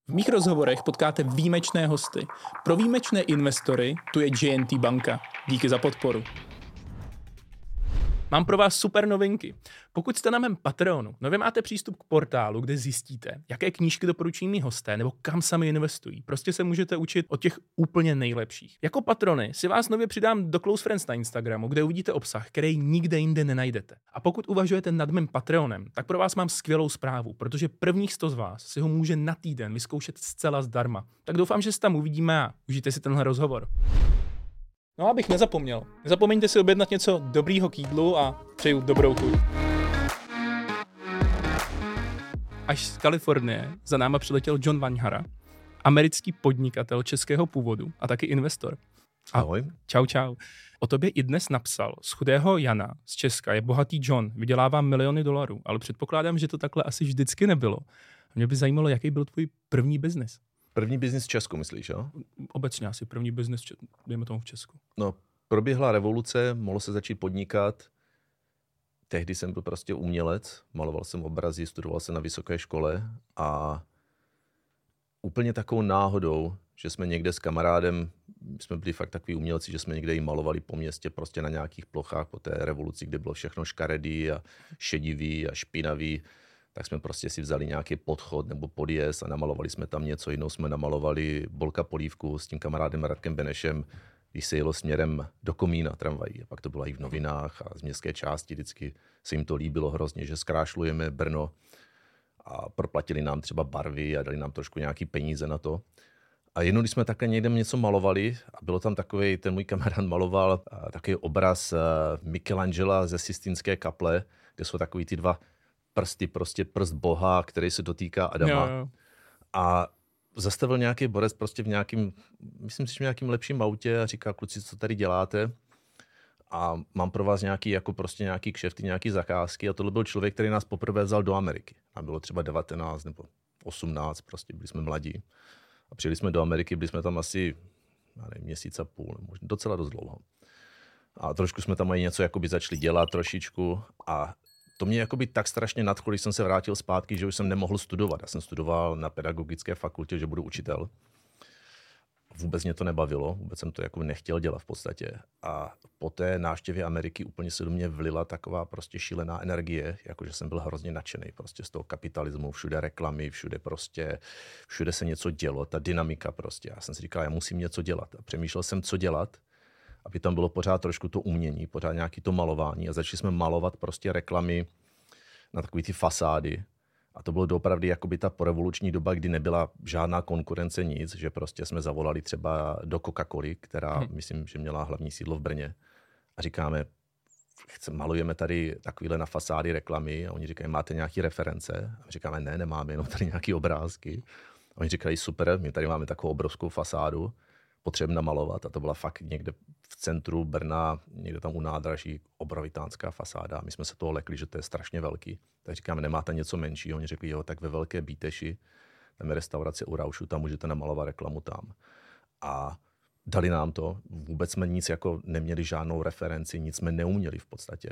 V mých rozhovorech potkáte výjimečné hosty. Pro výjimečné investory tu je JNT banka. Díky za podporu. Mám pro vás super novinky. Pokud jste na mém Patreonu, nově máte přístup k portálu, kde zjistíte, jaké knížky doporučují mý hosté nebo kam sami investují. Prostě se můžete učit od těch úplně nejlepších. Jako patrony si vás nově přidám do Close Friends na Instagramu, kde uvidíte obsah, který nikde jinde nenajdete. A pokud uvažujete nad mým Patreonem, tak pro vás mám skvělou zprávu, protože prvních 100 z vás si ho může na týden vyzkoušet zcela zdarma. Tak doufám, že se tam uvidíme a užijte si tenhle rozhovor. No, abych nezapomněl. Nezapomeňte si objednat něco dobrýho k jídlu a přeju dobrou chuť. Až z Kalifornie za náma přiletěl John Vaňhara, americký podnikatel českého původu a taky investor. Ahoj. Čau. O tobě i dnes napsal, z chudého Jana z Česka je bohatý John, vydělává miliony dolarů, ale předpokládám, že to takhle asi vždycky nebylo. Mě by zajímalo, jaký byl tvůj první biznis. První biznis v Česku, myslíš, jo? Obecně asi první biznis, dejme tomu v Česku. No, proběhla revoluce, mohlo se začít podnikat. Tehdy jsem byl prostě umělec, maloval jsem obrazy, studoval jsem na vysoké škole a úplně takovou náhodou, že jsme někde s kamarádem, jsme byli fakt takový umělci, že jsme někde i malovali po městě prostě na nějakých plochách po té revoluci, kde bylo všechno škaredý a šedivý a špinavý. Tak jsme prostě si vzali nějaký podchod nebo podjezd a namalovali jsme tam něco. Jednou jsme namalovali Bolka Polívku s tím kamarádem Radkem Benešem, když se jelo směrem do Komína tramvají. A pak to bylo i v novinách a z městské části vždycky se jim to líbilo hrozně, že zkrášlujeme Brno a proplatili nám třeba barvy a dali nám trošku nějaký peníze na to. A jednou, když jsme takhle někde něco malovali a bylo tam takový, ten můj kamarád maloval takový obraz Michelangela ze Sistínské kaple, kde jsou takový ty dva prsty, prostě prst Boha, který se dotýká Adama. Jo. A zastavil nějaký borec prostě v nějakým, myslím si, že v nějakým lepším autě a říká, kluci, co tady děláte? A mám pro vás nějaký, jako prostě nějaký kšefty, nějaký zakázky. A tohle byl člověk, který nás poprvé vzal do Ameriky. A bylo třeba 19 nebo 18, prostě byli jsme mladí. A přijeli jsme do Ameriky, byli jsme tam asi, nevím, měsíc a půl, možná docela dost dlouho. A trošku jsme tam i něco jakoby začali dělat trošičku a to mě jakoby tak strašně nadchlo, když jsem se vrátil zpátky, že už jsem nemohl studovat. Já jsem studoval na pedagogické fakultě, že budu učitel. Vůbec mě to nebavilo, vůbec jsem to jako nechtěl dělat v podstatě. A po té návštěvě Ameriky úplně se do mě vlila taková prostě šílená energie, jakože jsem byl hrozně nadšený prostě z toho kapitalismu, všude reklamy, všude se něco dělo, ta dynamika prostě. Já jsem si říkal, já musím něco dělat. A přemýšlel jsem, co dělat, aby tam bylo pořád trošku to umění, pořád nějaký to malování a začali jsme malovat prostě reklamy na takový ty fasády. A to bylo doopravdy jakoby ta porevoluční doba, kdy nebyla žádná konkurence, nic, že prostě jsme zavolali třeba do Coca-Coly, která myslím, že měla hlavní sídlo v Brně. A říkáme, malujeme tady takovýhle na fasády reklamy a oni říkají, máte nějaké reference? A my říkáme, ne, nemáme, jenom tady nějaké obrázky. A oni říkají, super, my tady máme takovou obrovskou fasádu, potřebujeme namalovat a to byla fakt někde v centru Brna, někde tam u nádraží, obrovitánská fasáda. My jsme se toho lekli, že to je strašně velký. Tak říkáme, nemáte něco menšího? Oni řekli, jo, tak ve Velké Bíteši, tam je restaurace u Raušu, tam můžete namalovat reklamu tam. A dali nám to, vůbec jsme nic jako neměli žádnou referenci, nic jsme neuměli v podstatě.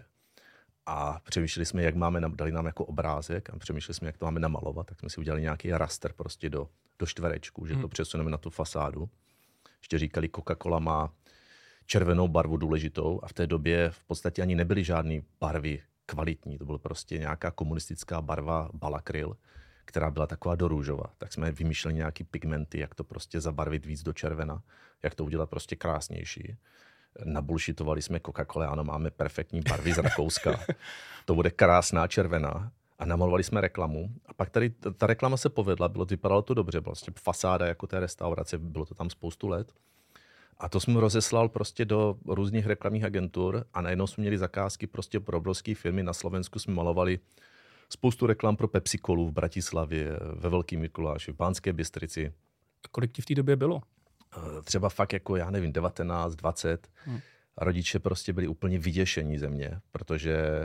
A přemýšleli jsme, jak máme, dali nám jako obrázek a přemýšleli jsme, jak to máme namalovat, tak jsme si udělali nějaký raster prostě do čtverečku, že to přesuneme na tu fasádu. Ještě říkali, Coca-Cola má červenou barvu důležitou a v té době v podstatě ani nebyly žádné barvy kvalitní. To byla prostě nějaká komunistická barva Balakryl, která byla taková do růžova. Tak jsme vymýšleli nějaký pigmenty, jak to prostě zabarvit víc do červena, jak to udělat prostě krásnější. Nabulšitovali jsme Coca-Cola, ano, máme perfektní barvy z Rakouska. To bude krásná červená. A namalovali jsme reklamu. A pak tady ta reklama se povedla, vypadalo to dobře, vlastně fasáda jako té restaurace, bylo to tam spoustu let. A to jsem rozeslal prostě do různých reklamních agentur a najednou jsme měli zakázky prostě pro obrovské firmy. Na Slovensku jsme malovali spoustu reklam pro Pepsi-Colu v Bratislavě, ve Velkým Mikuláši, v Banské Bystrici. A kolik ti v té době bylo? Třeba fakt jako, já nevím, 19, 20. A rodiče prostě byli úplně vyděšení ze mě, protože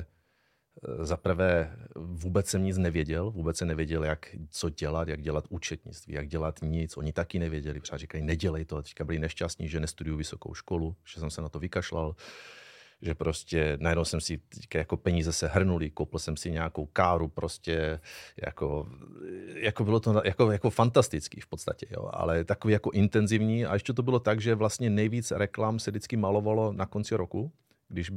za prvé vůbec jsem nic nevěděl, co dělat, jak dělat účetnictví, jak dělat nic. Oni taky nevěděli, protože říkají, nedělej to. Teďka byli nešťastní, že nestuduju vysokou školu, že jsem se na to vykašlal. že prostě najednou jsem si jako peníze se hrnuly, koupil jsem si nějakou káru prostě, jako bylo to jako fantastický v podstatě, jo, ale takový jako intenzivní a ještě to bylo tak, že vlastně nejvíc reklam se vždycky malovalo na konci roku, když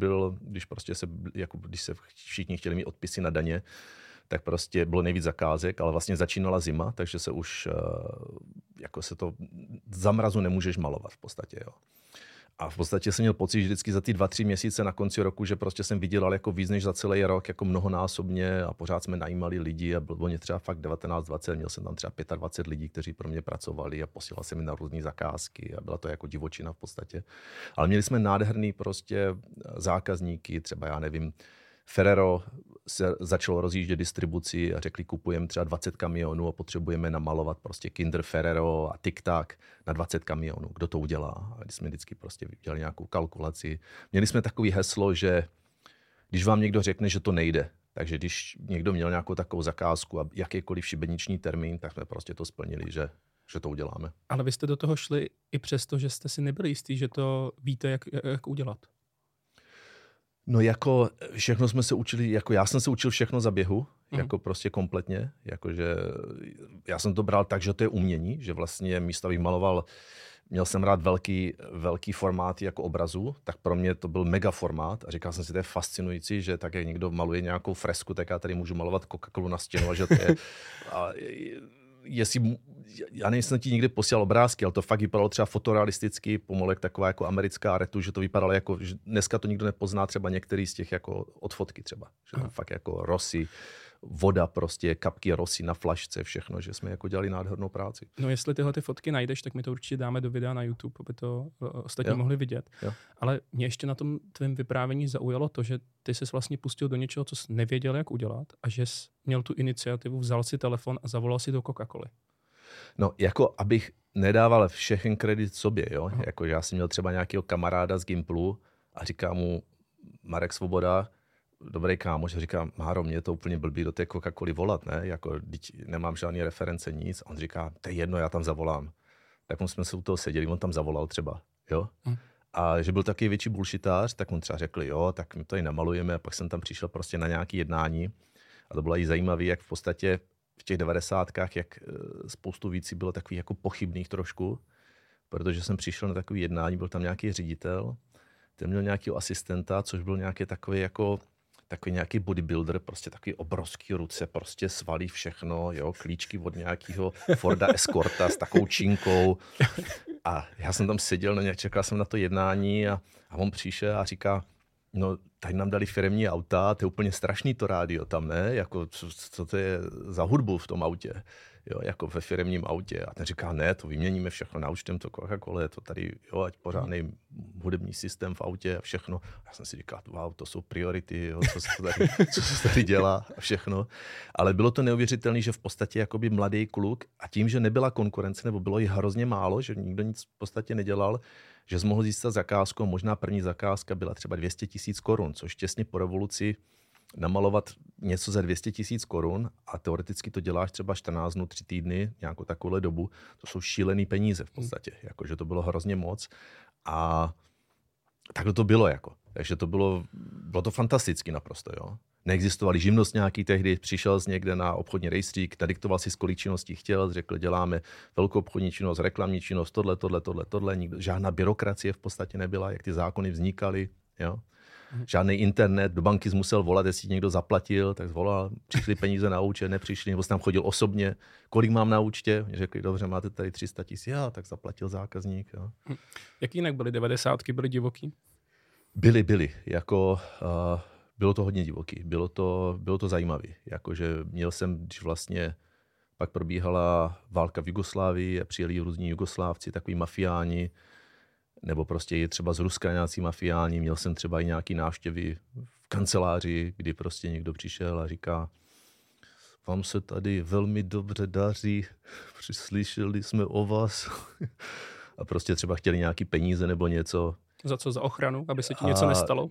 se všichni chtěli mít odpisy na daně, tak prostě bylo nejvíc zakázek, ale vlastně začínala zima, takže se už jako se to za mrazu nemůžeš malovat v podstatě, jo. A v podstatě jsem měl pocit, že vždycky za ty 2-3 měsíce na konci roku, že prostě jsem vydělal jako víc než za celý rok, jako mnohonásobně a pořád jsme najímali lidi a bylo mě třeba fakt 19-20, měl jsem tam třeba 25 lidí, kteří pro mě pracovali a posílal jsem mi na různé zakázky a byla to jako divočina v podstatě. Ale měli jsme nádherný prostě zákazníky, třeba já nevím, Ferrero se začalo rozjíždět distribuci a řekli, kupujeme třeba 20 kamionů a potřebujeme namalovat prostě Kinder Ferrero a Tic Tac na 20 kamionů. Kdo to udělá? A když jsme vždycky prostě udělali nějakou kalkulaci. Měli jsme takový heslo, že když vám někdo řekne, že to nejde, takže když někdo měl nějakou takovou zakázku a jakýkoliv šibeniční termín, tak jsme prostě to splnili, že to uděláme. Ale vy jste do toho šli i přesto, že jste si nebyli jistí, že to víte, jak udělat. No jako všechno jsme se učili, jako já jsem se učil všechno za běhu, jako prostě kompletně, jakože já jsem to bral tak, že to je umění, že vlastně místo abych maloval, měl jsem rád velký formáty jako obrazu, tak pro mě to byl mega formát a říkal jsem si, to je fascinující, že tak jak někdo maluje nějakou fresku, tak já tady můžu malovat Coca-Colu na stěnu a že to je... Já nejsem ti nikdy posílal obrázky, ale to fakt vypadalo třeba fotorealisticky, pomalu jak taková jako americká retu, že to vypadalo jako, že dneska to nikdo nepozná třeba některý z těch jako od fotky třeba. Že fakt jako rosy, voda prostě, kapky rosy na flašce, všechno, že jsme jako dělali nádhernou práci. No jestli tyhle ty fotky najdeš, tak mi to určitě dáme do videa na YouTube, aby to ostatní mohli vidět. Jo. Ale mě ještě na tom tvém vyprávění zaujalo to, že ty jsi vlastně pustil do něčeho, co jsi nevěděl, jak udělat a že jsi měl tu iniciativu, vzal si telefon a zavolal si do Coca-Coly. No, jako abych nedával všechen kredit sobě, jo. Jako já jsem měl třeba nějakého kamaráda z Gimplu a říká mu Marek Svoboda, dobrý kámoš, říká, Máro, mě je to úplně blbý do té Coca-Coly volat, ne? Jako, nemám žádný reference, nic. A on říká, to je jedno, já tam zavolám. Tak jsme se u toho seděli, on tam zavolal třeba, jo. A že byl taky větší bullshitář, tak on třeba řekl, jo, tak my to i namalujeme. A pak jsem tam přišel prostě na nějaké jednání. A to bylo i zajímavé, jak v podstatě v těch 90kách, jak spoustu věcí bylo takových jako pochybných trošku, protože jsem přišel na takové jednání, byl tam nějaký ředitel, ten měl nějakého asistenta, což byl nějaký takový nějaký bodybuilder, prostě takový obrovský ruce, prostě svalí všechno, jo, klíčky od nějakého Forda Escorta s takovou činkou. A já jsem tam seděl, čekal jsem na to jednání a on přišel a říká, no, tady nám dali firemní auta, to je úplně strašný to rádio tam, ne? Jako, co to je za hudbu v tom autě? Jo, jako ve firemním autě. A ten říká, ne, to vyměníme všechno, naučtem to Coca-Cola, to tady, jo, ať pořádný hudební systém v autě a všechno. Já jsem si říkal, wow, to jsou priority, jo, co se tady dělá a všechno. Ale bylo to neuvěřitelné, že v podstatě jakoby mladý kluk a tím, že nebyla konkurence, nebo bylo jich hrozně málo, že nikdo nic v podstatě nedělal, že jsi mohl získat zakázku, možná první zakázka byla třeba 200 000 korun, což těsně po revoluci namalovat něco za 200 000 korun a teoreticky to děláš třeba 14 dnů, 3 týdny, nějakou takovou dobu, to jsou šílený peníze v podstatě, jakože to bylo hrozně moc a takhle to bylo jako. Takže to bylo to fantasticky naprosto, jo. Neexistovali živnostňáky tehdy, přišel jsi někde na obchodní rejstřík, nadiktoval si, z kolik činností chtěl, řekl, děláme velkou obchodní činnost, reklamní činnost, tohle, žádná byrokracie v podstatě nebyla, jak ty zákony vznikaly, jo. Žádný internet, do banky jsi musel volat, jestli někdo zaplatil, tak zvolal, přišli peníze na účet, nepřišli, nebo jsi tam chodil osobně, kolik mám na účtě, řekli, dobře, máte tady 300 000, já, tak zaplatil zákazník. Jo. Jak jinak byly 90ky, byly divoký? Byly, jako bylo to hodně divoký, bylo to zajímavé, jakože měl jsem, když vlastně pak probíhala válka v Jugoslávii a přijeli různí Jugoslávci, takový mafiáni, nebo prostě je třeba z Ruska nějací mafiáni. Měl jsem třeba i nějaký návštěvy v kanceláři, kdy prostě někdo přišel a říká, vám se tady velmi dobře daří, slyšeli jsme o vás. A prostě třeba chtěli nějaký peníze nebo něco. Za co? Za ochranu? Aby se ti něco nestalo?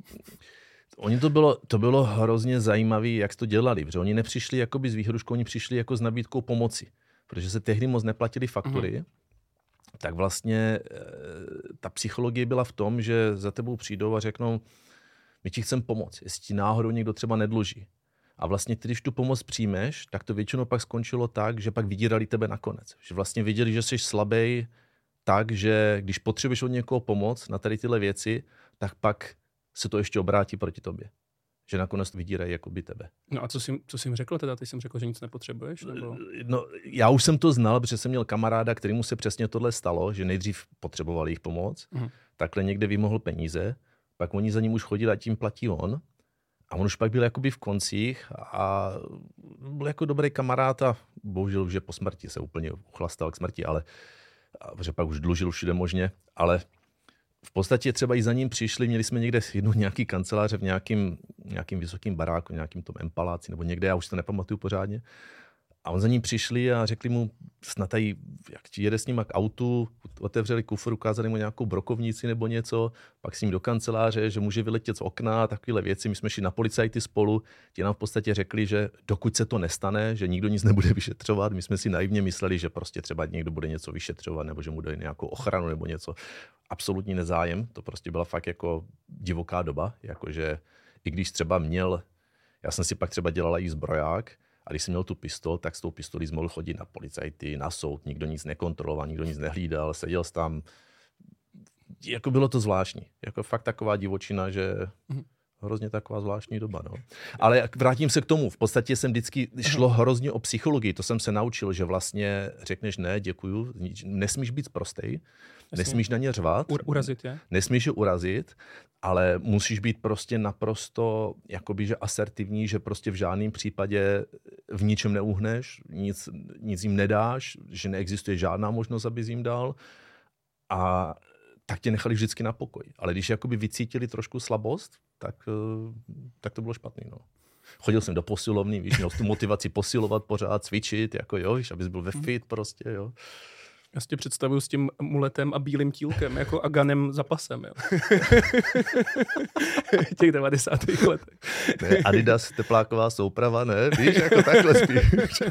To bylo hrozně zajímavé, jak to dělali, protože oni nepřišli jakoby s výhruškou, oni přišli jako s nabídkou pomoci, protože se tehdy moc neplatili faktury. Tak vlastně ta psychologie byla v tom, že za tebou přijdou a řeknou, my ti chceme pomoct, jestli ti náhodou někdo třeba nedluží. A vlastně, když tu pomoc přijmeš, tak to většinou pak skončilo tak, že pak vydírali tebe nakonec. Že vlastně viděli, že jsi slabý tak, že když potřebuješ od někoho pomoc na tady tyhle věci, tak pak se to ještě obrátí proti tobě. Že nakonec vydírají jakoby tebe. No a co jsi jim řekl teda? Ty jsi řekl, že nic nepotřebuješ? Nebo? No, já už jsem to znal, protože jsem měl kamaráda, kterému se přesně tohle stalo, že nejdřív potřeboval jejich pomoc, takhle někde vymohl peníze, pak oni za ním už chodili a tím platí on. A on už pak byl jakoby v koncích a byl jako dobrý kamarád a bohužel už je po smrti, se úplně uchlastal k smrti, ale že pak už dlužil všude možně, ale v podstatě třeba i za ním přišli, měli jsme někde jednou nějaký kanceláře v nějakým vysokým baráku, nějakým tom empaláci nebo někde, já už to nepamatuju pořádně. A on za ním přišli a řekli mu, snad tady, jak jede s ním k autu, otevřeli kufr, ukázali mu nějakou brokovnici nebo něco, pak s ním do kanceláře, že může vyletět z okna, takovéhle věci. My jsme šli na policajty spolu, ti nám v podstatě řekli, že dokud se to nestane, že nikdo nic nebude vyšetřovat, my jsme si naivně mysleli, že prostě třeba někdo bude něco vyšetřovat nebo že mu dají nějakou ochranu nebo něco. Absolutní nezájem, to prostě byla fakt jako divoká doba, jakože i když třeba já jsem si pak třeba dělala i zbroják, a když jsem měl tu pistol, tak s tou pistolí jsi mohl chodit na policajty, na soud, nikdo nic nekontroloval, nikdo nic nehlídal, seděl jsi tam. Jako bylo to zvláštní. Jako fakt taková divočina, že hrozně taková zvláštní doba. No. Ale vrátím se k tomu. V podstatě jsem vždycky šlo hrozně o psychologii. To jsem se naučil, že vlastně řekneš ne, děkuju, nesmíš být sprostej, nesmíš na ně řvat. Urazit je. Nesmíš je urazit, ale musíš být prostě naprosto jakoby, že asertivní, že prostě v žádném případě v ničem neuhneš, nic jim nedáš, že neexistuje žádná možnost, aby jim dal a tak tě nechali vždycky na pokoj. Ale když jakoby vycítili trošku slabost, tak to bylo špatný. No. Chodil jsem do posilovny, víš, měl tu motivaci posilovat pořád, cvičit, jako jo, víš, abys byl ve fit prostě, jo. Já si tě představuju s tím muletem a bílým tílkem, jako Aganem za pasem, jo. Těch 90. letech. Ne, Adidas, tepláková souprava, ne, víš, jako takhle spíš.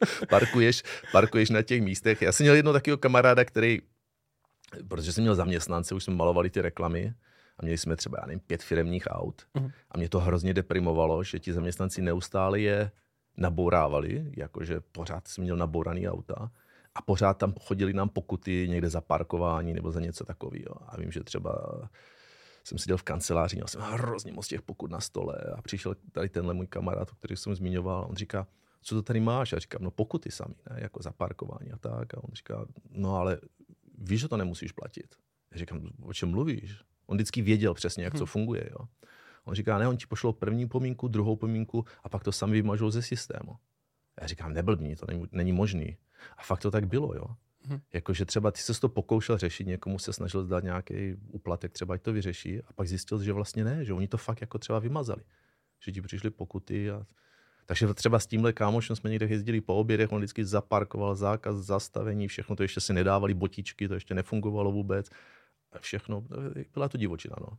Parkuješ na těch místech. Já jsem měl jednoho takového kamaráda, protože jsem měl zaměstnance, už jsme malovali ty reklamy a měli jsme třeba, 5 firemních aut a mě to hrozně deprimovalo, že ti zaměstnanci neustále je nabourávali, jakože pořád jsem měl nabouraný auta. A pořád tam chodili nám pokuty někde za parkování nebo za něco takového. A vím, že třeba jsem seděl v kanceláři, měl jsem hrozně moc těch pokut na stole a přišel tady tenhle můj kamarád, který jsem zmiňoval. A on říká, co to tady máš? A říkám, no pokuty sami, ne? Jako za parkování a tak. A on říká, no ale víš, že to nemusíš platit. Já říkám, o čem mluvíš? On vždycky věděl přesně, jak to funguje. Jo? On říká, ne, on ti pošlou první pomínku, druhou pomínku a pak to sami vymažou ze systému. Já říkám, neblbni, to není možný. A fakt to tak bylo, jo. Jakože třeba ty ses to pokoušel řešit, někomu se snažil dát nějaký úplatek, třeba ať to vyřeší a pak zjistil, že vlastně ne, že oni to fakt jako třeba vymazali. Že ti přišly pokuty a... Takže třeba s tímhle kámošem jsme někde jezdili po obědech, on vždycky zaparkoval, zákaz zastavení, všechno to ještě si nedávali botičky, to ještě nefungovalo vůbec. A všechno, byla to divočina, no.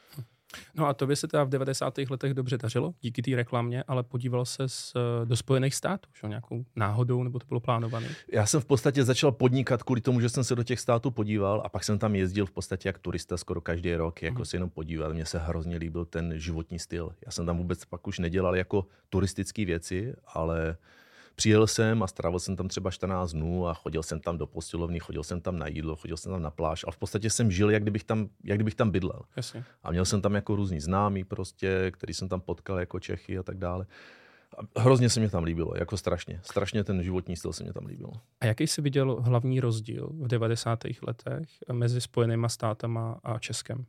No a tobě se teda v 90. letech dobře dařilo, díky té reklamě, ale podíval ses do Spojených států, že? Nějakou náhodou, nebo to bylo plánované? Já jsem v podstatě začal podnikat kvůli tomu, že jsem se do těch států podíval a pak jsem tam jezdil v podstatě jak turista skoro každý rok, jako se jenom podíval. Mně se hrozně líbil ten životní styl. Já jsem tam vůbec pak už nedělal jako turistické věci, ale přijel jsem a strávil jsem tam třeba 14 dnů a chodil jsem tam do posilovny, chodil jsem tam na jídlo, chodil jsem tam na pláž, ale v podstatě jsem žil, jak kdybych tam bydlel. Jasně. A měl jsem tam jako různý známí prostě, který jsem tam potkal jako Čechy a tak dále. A hrozně se mě tam líbilo, jako strašně ten životní styl se mě tam líbil. A jaký jsi viděl hlavní rozdíl v 90. letech mezi Spojenýma státama a Českem?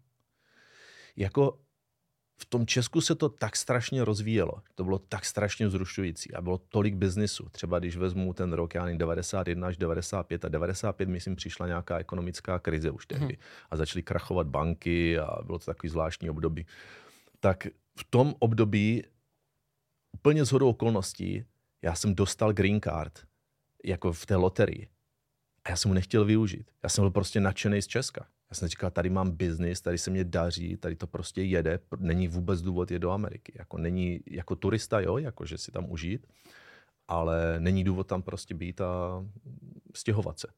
Jako v tom Česku se to tak strašně rozvíjelo. To bylo tak strašně vzrušující a bylo tolik biznisu. Třeba když vezmu ten rok 91 až 95 a 95, myslím, přišla nějaká ekonomická krize už tehdy a začaly krachovat banky a bylo to takový zvláštní období. Tak v tom období úplně shodou okolností já jsem dostal green card jako v té loterii a já jsem ho nechtěl využít. Já jsem byl prostě nadšený z Česka. Já jsem říkal, tady mám biznis, tady se mě daří, tady to prostě jede, není vůbec důvod jet do Ameriky. Jako není, jako turista, jo, jakože si tam užít, ale není důvod tam prostě být a stěhovat se.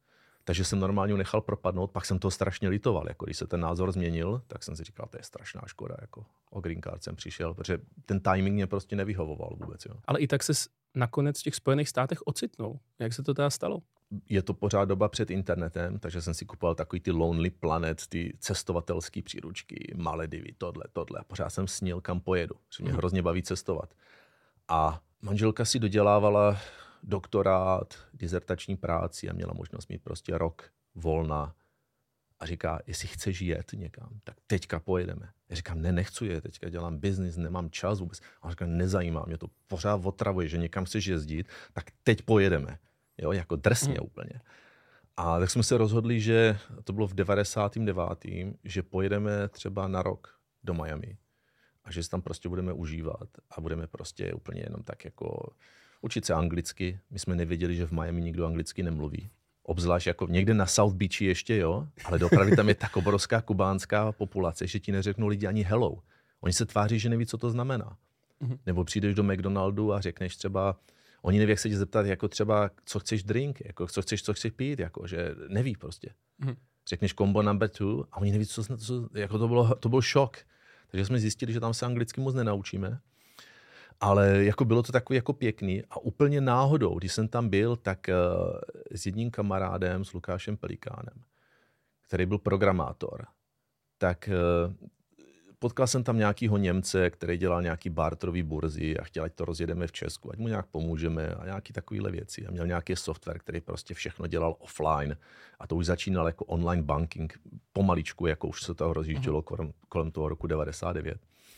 Takže jsem normálně nechal propadnout, pak jsem toho strašně litoval. Jako když se ten názor změnil, tak jsem si říkal, to je strašná škoda. Jako o green card jsem přišel, protože ten timing mě prostě nevyhovoval vůbec. Jo. Ale i tak se nakonec v těch Spojených státech ocitnul. Jak se to teda stalo? Je to pořád doba před internetem, takže jsem si kupoval takový ty Lonely Planet, ty cestovatelské příručky, Maledivy, tohle. A pořád jsem snil, kam pojedu, že mě hrozně baví cestovat. A manželka si dodělávala doktorát, dizertační práci a měla možnost mít prostě rok volna. A říká, jestli chceš jet někam, tak teďka pojedeme. Já říkám, nechci jet, teďka dělám biznis, nemám čas vůbec. A říká, nezajímá mě to, pořád otravuje, že někam chceš jezdit, tak teď pojedeme. Jo, jako drsně úplně. A tak jsme se rozhodli, že to bylo v 99., že pojedeme třeba na rok do Miami. A že si tam prostě budeme užívat a budeme prostě úplně jenom tak jako učit se anglicky. My jsme nevěděli, že v Miami nikdo anglicky nemluví. Obzvlášť jako někde na South Beachi ještě, jo, ale dopravy tam je tak obrovská kubánská populace, že ti neřeknou lidi ani hello. Oni se tváří, že neví, co to znamená. Nebo přijdeš do McDonaldu a řekneš třeba, oni neví, jak se tě zeptat, jako třeba, co chceš drink, jako co chceš pít, jako, že neví prostě. Řekneš combo number 2 a oni neví, co jako to byl šok. Takže jsme zjistili, že tam se anglicky moc nenaučíme. Ale jako bylo to takový jako pěkný a úplně náhodou, když jsem tam byl, tak s jedním kamarádem, s Lukášem Pelikánem, který byl programátor, tak potkal jsem tam nějakýho Němce, který dělal nějaký barterový burzy a chtěl, ať to rozjedeme v Česku, ať mu nějak pomůžeme a nějaký takovýhle věci. A měl nějaký software, který prostě všechno dělal offline a to už začínal jako online banking pomaličku, jako už se to rozjíždělo kolem toho roku 99.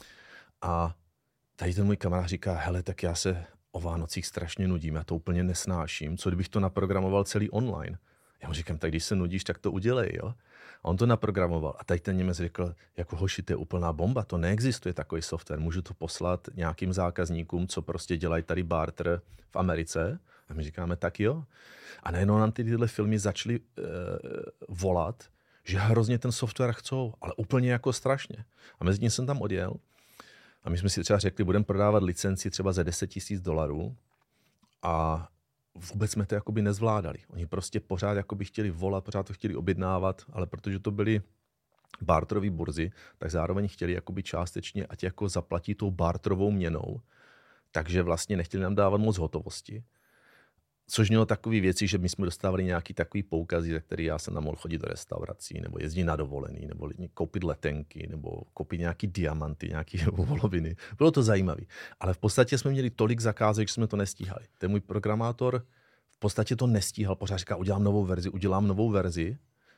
A tady ten můj kamarád říká, hele, tak já se o Vánocích strašně nudím, já to úplně nesnáším, co kdybych to naprogramoval celý online. Já mu říkám, tak když se nudíš, tak to udělej, jo. A on to naprogramoval. A tady ten Němec řekl, jako hoši, to je úplná bomba, to neexistuje takový software, můžu to poslat nějakým zákazníkům, co prostě dělají tady barter v Americe. A my říkáme, tak jo. A najednou nám tyhle filmy začaly volat, že hrozně ten software chcou, ale úplně jako strašně. A mezi tím jsem tam odjel. A my jsme si třeba řekli, budeme prodávat licenci třeba za $10,000 a vůbec jsme to jakoby nezvládali. Oni prostě pořád jakoby chtěli volat, pořád to chtěli objednávat, ale protože to byly barterové burzy, tak zároveň chtěli jakoby částečně, ať jako zaplatí tou barterovou měnou, takže vlastně nechtěli nám dávat moc hotovosti. Což mělo takové věci, že my jsme dostávali nějaký takový poukazy, za který já jsem tam mohl chodit do restaurací, nebo jezdit na dovolený, nebo koupit letenky, nebo koupit nějaký diamanty, nějaký voloviny. Bylo to zajímavé. Ale v podstatě jsme měli tolik zakázek, že jsme to nestíhali. Ten můj programátor v podstatě to nestíhal. Pořád říká, udělám novou verzi.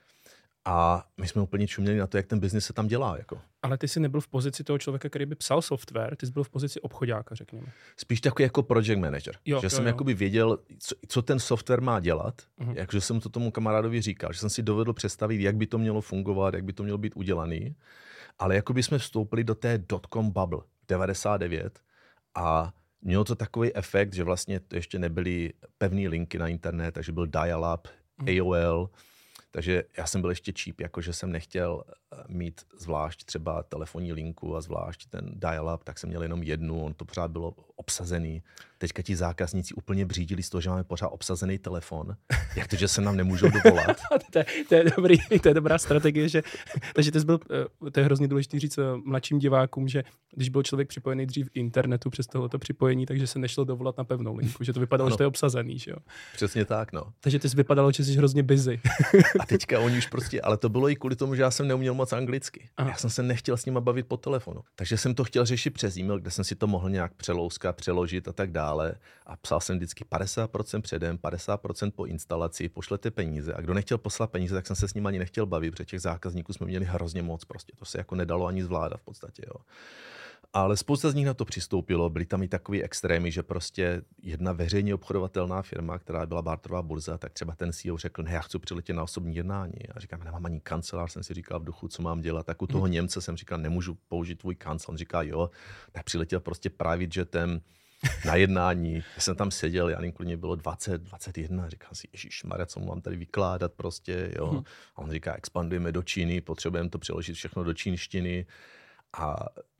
A my jsme úplně čuměli na to, jak ten biznis se tam dělá. Jako. Ale ty jsi nebyl v pozici toho člověka, který by psal software, ty jsi byl v pozici obchodáka, řekněme. Spíš takový jako project manager. Že jsem jakoby věděl, co ten software má dělat. Jakože jsem to tomu kamarádovi říkal, že jsem si dovedl představit, jak by to mělo fungovat, jak by to mělo být udělaný. Ale jakoby jsme vstoupili do té dotcom bubble 99 a mělo to takový efekt, že vlastně to ještě nebyly pevné linky na internet, takže byl dial-up, AOL. Takže já jsem byl ještě cheap, jakože jsem nechtěl mít zvlášť třeba telefonní linku a zvlášť ten dial-up, tak jsem měl jenom jednu, on to pořád bylo obsazený. Teďka ti zákazníci úplně břídili z toho, že máme pořád obsazený telefon. Jak to, že se nám nemůžou dovolat? to je dobrá strategie, takže to je hrozně důležité říct mladším divákům, že když byl člověk připojený dřív k internetu přes tohoto připojení, takže se nešlo dovolat na pevnou linku, že to vypadalo, že to je obsazený, že jo? Přesně tak, no. Takže ty jsi vypadalo, že jsi hrozně busy. A teďka oni už prostě, ale to bylo i kvůli tomu, že já jsem neuměl moc anglicky. Aha. Já jsem se nechtěl s nima bavit po telefonu. Takže jsem to chtěl řešit přes e-mail, kde jsem si to mohl nějak přeložit a tak dále. A psal jsem vždycky 50% předem, 50% po instalaci, pošlete peníze. A kdo nechtěl poslat peníze, tak jsem se s ním ani nechtěl bavit, protože těch zákazníků jsme měli hrozně moc prostě. To se jako nedalo ani zvládat v podstatě, jo. Ale spousta z nich na to přistoupilo, byly tam i takový extrémy, že prostě jedna veřejně obchodovatelná firma, která byla barterová burza, tak třeba ten CEO řekl, ne, já chci přiletět na osobní jednání. A říkám, nemám ani kancelář, jsem si říkal v duchu, co mám dělat. Tak u toho Němce jsem říkal, nemůžu použít tvůj kancelář. On říká, jo, tak přiletěl prostě private jetem na jednání. Já jsem tam seděl, já klidně bylo 20, 21. Říkal si, ježišmarja, co mu mám tady vykládat prostě, jo. A on říká, expandujeme do Číny, potřebujeme to přeložit všechno do čínštiny. A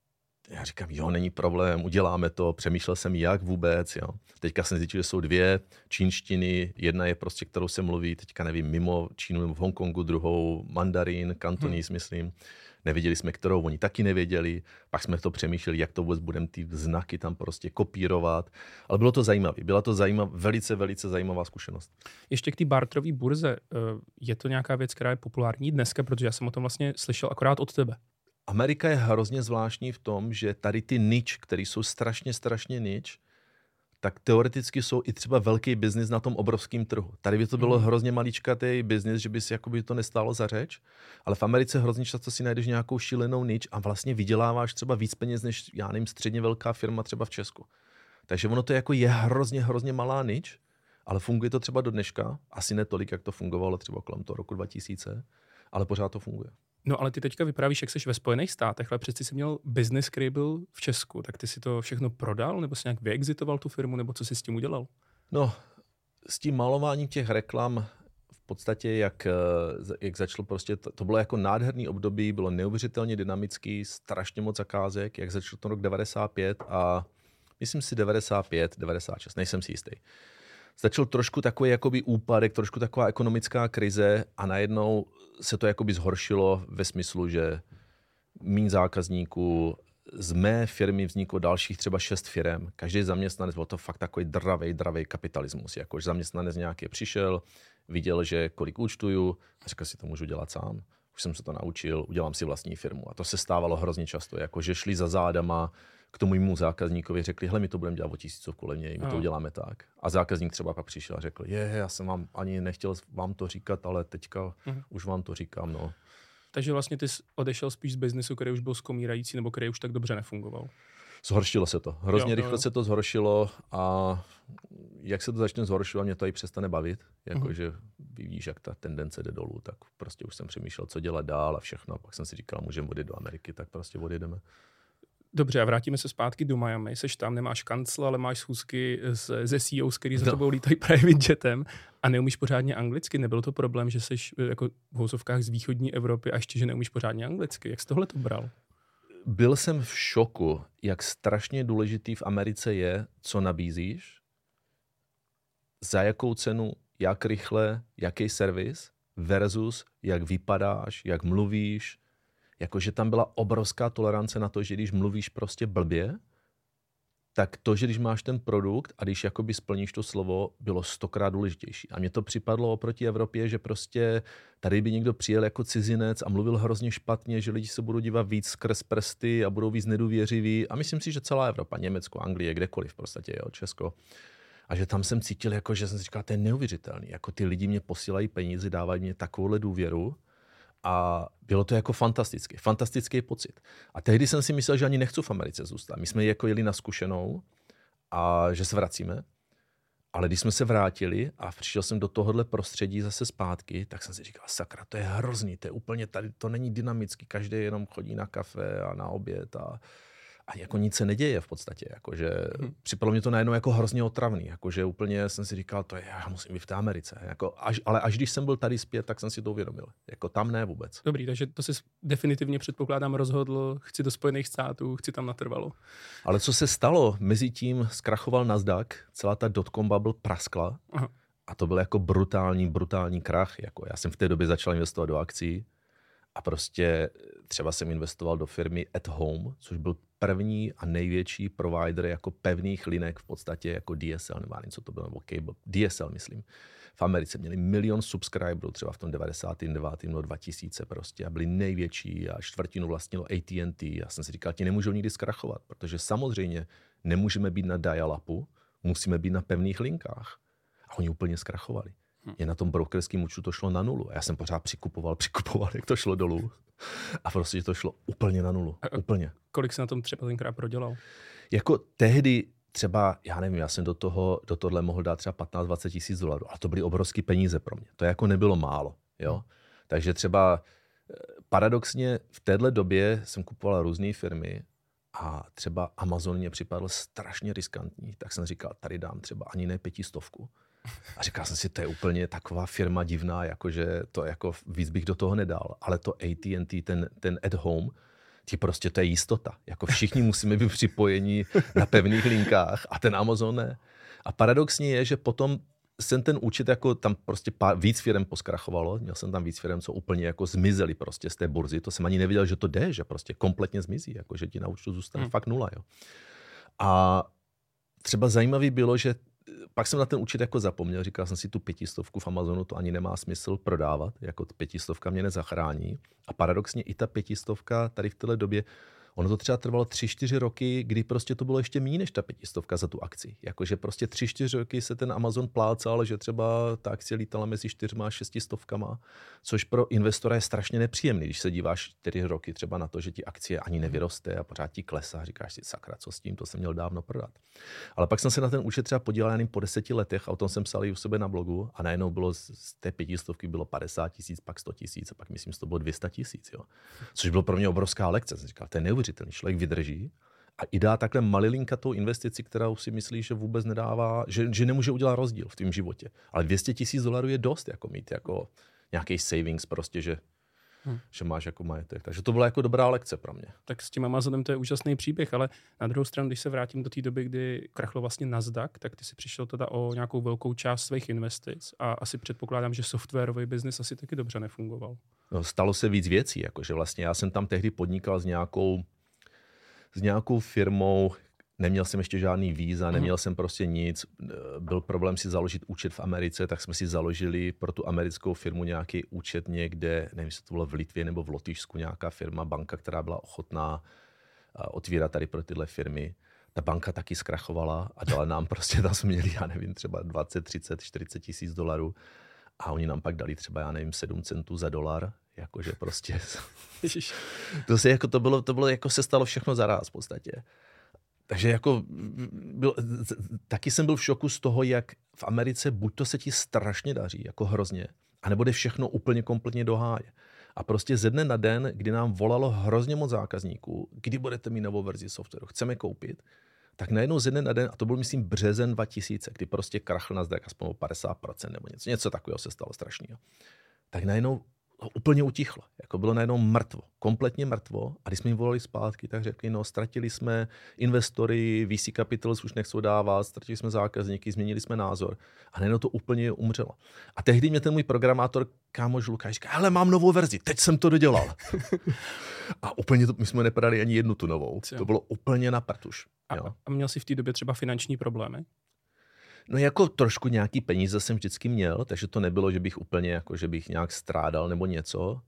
Já říkám, jo, není problém, uděláme to, přemýšlel jsem jak vůbec, jo. Teďka jsem zjistil, že jsou 2 čínštiny, jedna je prostě, kterou se mluví, teďka nevím, mimo Čínu v Hongkongu, druhou mandarin, kantonís, myslím. Nevěděli jsme, kterou, oni taky nevěděli, pak jsme to přemýšleli, jak to vůbec budeme ty znaky tam prostě kopírovat, ale bylo to zajímavé, byla to velice, velice zajímavá zkušenost. Ještě k té barterové burze, je to nějaká věc, která je populární dneska, protože já jsem o tom vlastně slyšel akorát od tebe. Amerika je hrozně zvláštní v tom, že tady ty niche, které jsou strašně niche, tak teoreticky jsou i třeba velký biznis na tom obrovském trhu. Tady by to bylo hrozně maličkatý biznis, že by si jakoby to nestálo za řeč, ale v Americe hrozně často si najdeš nějakou šílenou niche a vlastně vyděláváš třeba víc peněz než, já nevím, středně velká firma třeba v Česku. Takže ono to jako je hrozně malá niche, ale funguje to třeba do dneška, asi ne tolik, jak to fungovalo třeba kolem toho roku 2000, ale pořád to funguje. No ale ty teďka vyprávíš, jak jsi ve Spojených státech, ale přeci jsi měl business, který byl v Česku, tak ty si to všechno prodal, nebo jsi nějak vyexitoval tu firmu, nebo co jsi s tím udělal? No, s tím malováním těch reklam v podstatě, jak začalo prostě, to bylo jako nádherný období, bylo neuvěřitelně dynamický, strašně moc zakázek, jak začal ten rok 95 a myslím si 95, 96, nejsem si jistý. Začal trošku takový jakoby úpadek, trošku taková ekonomická krize a najednou se to jakoby zhoršilo ve smyslu, že míň zákazníků, z mé firmy vzniklo dalších třeba 6 firem. Každý zaměstnanec, byl to fakt takový dravej kapitalismus. Jakož zaměstnanec nějaký přišel, viděl, že kolik účtuju a řekl si, to můžu dělat sám. Už jsem se to naučil, udělám si vlastní firmu. A to se stávalo hrozně často, jakože šli za zádama k tomu mému zákazníkovi, řekli, hele, my to budeme dělat o 1000 levněji, my to uděláme tak. A zákazník třeba pak přišel a řekl, já jsem vám ani nechtěl vám to říkat, ale teďka už vám to říkám, no. Takže vlastně ty jsi odešel spíš z biznesu, který už byl skomírající, nebo který už tak dobře nefungoval. Zhoršilo se to. Hrozně rychle se to zhoršilo a jak se to začne zhoršovat, mě to i přestane bavit. Jakože vidíš, jak ta tendence jde dolů, tak prostě už jsem přemýšlel, co dělat dál a všechno. A pak jsem si říkal, můžeme odjet do Ameriky, tak prostě odjedeme. Dobře, a vrátíme se zpátky do Miami. Seš tam, nemáš kancla, ale máš schůzky ze CEOs, který za tebou lítají private jetem a neumíš pořádně anglicky. Nebyl to problém, že seš jako v housovkách z východní Evropy a ještě, že neumíš pořádně anglicky. Jak jsi tohle to bral? Byl jsem v šoku, jak strašně důležitý v Americe je, co nabízíš, za jakou cenu, jak rychle, jaký servis versus jak vypadáš, jak mluvíš. Jakože tam byla obrovská tolerance na to, že když mluvíš prostě blbě, tak to, že když máš ten produkt a když jakoby splníš to slovo, bylo 100krát důležitější. A mně to připadlo oproti Evropě, že prostě tady by někdo přijel jako cizinec a mluvil hrozně špatně, že lidi se budou dívat víc skrz prsty a budou víc nedůvěřiví. A myslím si, že celá Evropa, Německo, Anglie, kdekoliv v podstatě, jo, Česko. A že tam jsem cítil, jako, že jsem si říkal, to je neuvěřitelný. Jako ty lidi mě posílají peníze, dávají mě takovouhle důvěru. A bylo to jako fantastický pocit. A tehdy jsem si myslel, že ani nechci v Americe zůstat. My jsme jako jeli na zkušenou a že se vracíme. Ale když jsme se vrátili a přišel jsem do tohohle prostředí zase zpátky, tak jsem si říkal, sakra, to je hrozný, to je úplně tady, to není dynamický, každý jenom chodí na kafe a na oběd a jako nic se neděje v podstatě, jakože připadlo mě to najednou jako hrozně otravný, jakože úplně jsem si říkal, já musím být v té Americe, jako ale až když jsem byl tady zpět, tak jsem si to uvědomil, jako tam ne vůbec. Dobrý, takže to si definitivně předpokládám rozhodl, chci do Spojených států, chci tam natrvalo. Ale co se stalo? Mezitím zkrachoval Nasdaq, celá ta dotcom bubble praskla. Aha. A to byl jako brutální krach, jako já jsem v té době začal investovat do akcí. A prostě třeba jsem investoval do firmy At Home, což byl první a největší provider jako pevných linek v podstatě jako DSL, nebo co to bylo, nebo cable, DSL myslím. V Americe měli 1 milion subscriberů třeba v tom 99. no 2000 prostě a byli největší a čtvrtinu vlastnilo AT&T. Já jsem si říkal, ti nemůžou nikdy zkrachovat, protože samozřejmě nemůžeme být na dial-upu, musíme být na pevných linkách. A oni úplně zkrachovali. Je na tom brokerském účtu to šlo na nulu. A já jsem pořád přikupoval, jak to šlo dolů. A prostě to šlo úplně na nulu. Úplně. Kolik jsi na tom třeba tenkrát prodělal? Jako tehdy třeba, já nevím, já jsem do tohle mohl dát třeba 15-20 tisíc dolarů. A to byly obrovské peníze pro mě. To jako nebylo málo. Jo? Takže třeba paradoxně v téhle době jsem kupoval různé firmy a třeba Amazon mě připadl strašně riskantní. Tak jsem říkal, tady dám třeba ani ne 500. A říkal jsem si, to je úplně taková firma divná, jakože to jako víc bych do toho nedal. Ale to AT&T, ten At Home, prostě to je jistota. Jako všichni musíme být připojeni na pevných linkách a ten Amazon ne. A paradoxní je, že potom jsem ten účet, jako tam prostě víc firem poskrachovalo, měl jsem tam víc firem, co úplně jako zmizeli prostě z té burzy, to jsem ani nevěděl, že to jde, že prostě kompletně zmizí, jako že ti na účtu zůstane fakt nula, jo. A třeba zajímavý bylo, že pak jsem na ten účet jako zapomněl, říkal jsem si tu 500 v Amazonu, to ani nemá smysl prodávat, jako 500 mě nezachrání. A paradoxně i ta 500 tady v téhle době, ono to třeba trvalo 3-4 roky, kdy prostě to bylo ještě méně než ta 500 za tu akci. Jakože prostě 3-4 roky se ten Amazon plácal, že třeba ta akcie lítala mezi 4 a 600, což pro investora je strašně nepříjemný, když se díváš 4 roky třeba na to, že ti akcie ani nevyroste a pořád ti klesá, říkáš si sakra, co s tím, to jsem měl dávno prodat. Ale pak jsem se na ten účet třeba podíval jen po 10 letech a o tom jsem psal i u sebe na blogu a najednou bylo z té 500 bylo 50 000, pak 100 000 a pak myslím, že to bylo 200 000, jo. Což bylo pro mě obrovská lekce. Jsem říkal, to je neuvěřitelný, člověk vydrží a i dá takhle malilinkatou investici, kterou si myslí, že vůbec nedává, že nemůže udělat rozdíl v tvém životě. Ale $200 000 je dost, jako mít jako nějaký savings prostě, že máš jako majetek. Takže to byla jako dobrá lekce pro mě. Tak s tím Amazonem to je úžasný příběh, ale na druhou stranu, když se vrátím do té doby, kdy krachlo vlastně Nasdaq, tak ty si přišel teda o nějakou velkou část svých investic a asi předpokládám, že softwarový biznis asi taky dobře nefungoval. No, stalo se víc věcí, jakože vlastně já jsem tam tehdy podnikal s nějakou firmou, neměl jsem ještě žádný víza, neměl jsem prostě nic, byl problém si založit účet v Americe, tak jsme si založili pro tu americkou firmu nějaký účet někde, nevím, jestli to bylo v Litvě nebo v Lotyšsku, nějaká firma, banka, která byla ochotná otvírat tady pro tyhle firmy. Ta banka taky zkrachovala a dala nám prostě, tam jsme měli, já nevím, třeba 20, 30, 40 tisíc dolarů a oni nám pak dali třeba, já nevím, 7 centů za dolar, jakože prostě to bylo jako se stalo všechno zaráz v podstatě. Takže jako taky jsem byl v šoku z toho, jak v Americe buď to se ti strašně daří, jako hrozně, anebo jde všechno úplně kompletně do háje. A prostě ze dne na den, kdy nám volalo hrozně moc zákazníků, kdy budete mít novou verzi softwaru, chceme koupit, tak najednou ze dne na den, a to byl myslím březen 2000, kdy prostě krachl Nasdaq aspoň 50% nebo něco takového se stalo strašného. Tak najednou úplně utichlo. Jako bylo najednou mrtvo. Kompletně mrtvo. A když jsme jim volali zpátky, tak řekli, no ztratili jsme investory, VC Capitals už nechcou dávat, ztratili jsme zákazníky, změnili jsme názor. A najednou to úplně umřelo. A tehdy mě ten můj programátor, kámoš Lukáš, říká, hele, mám novou verzi, teď jsem to dodělal. A úplně my jsme neprodali ani jednu tu novou. To bylo úplně na prd už. A měl jsi v té době třeba finanční problémy? No jako trošku nějaký peníze jsem vždycky měl, takže to nebylo, že bych úplně jako, že bych nějak strádal nebo něco.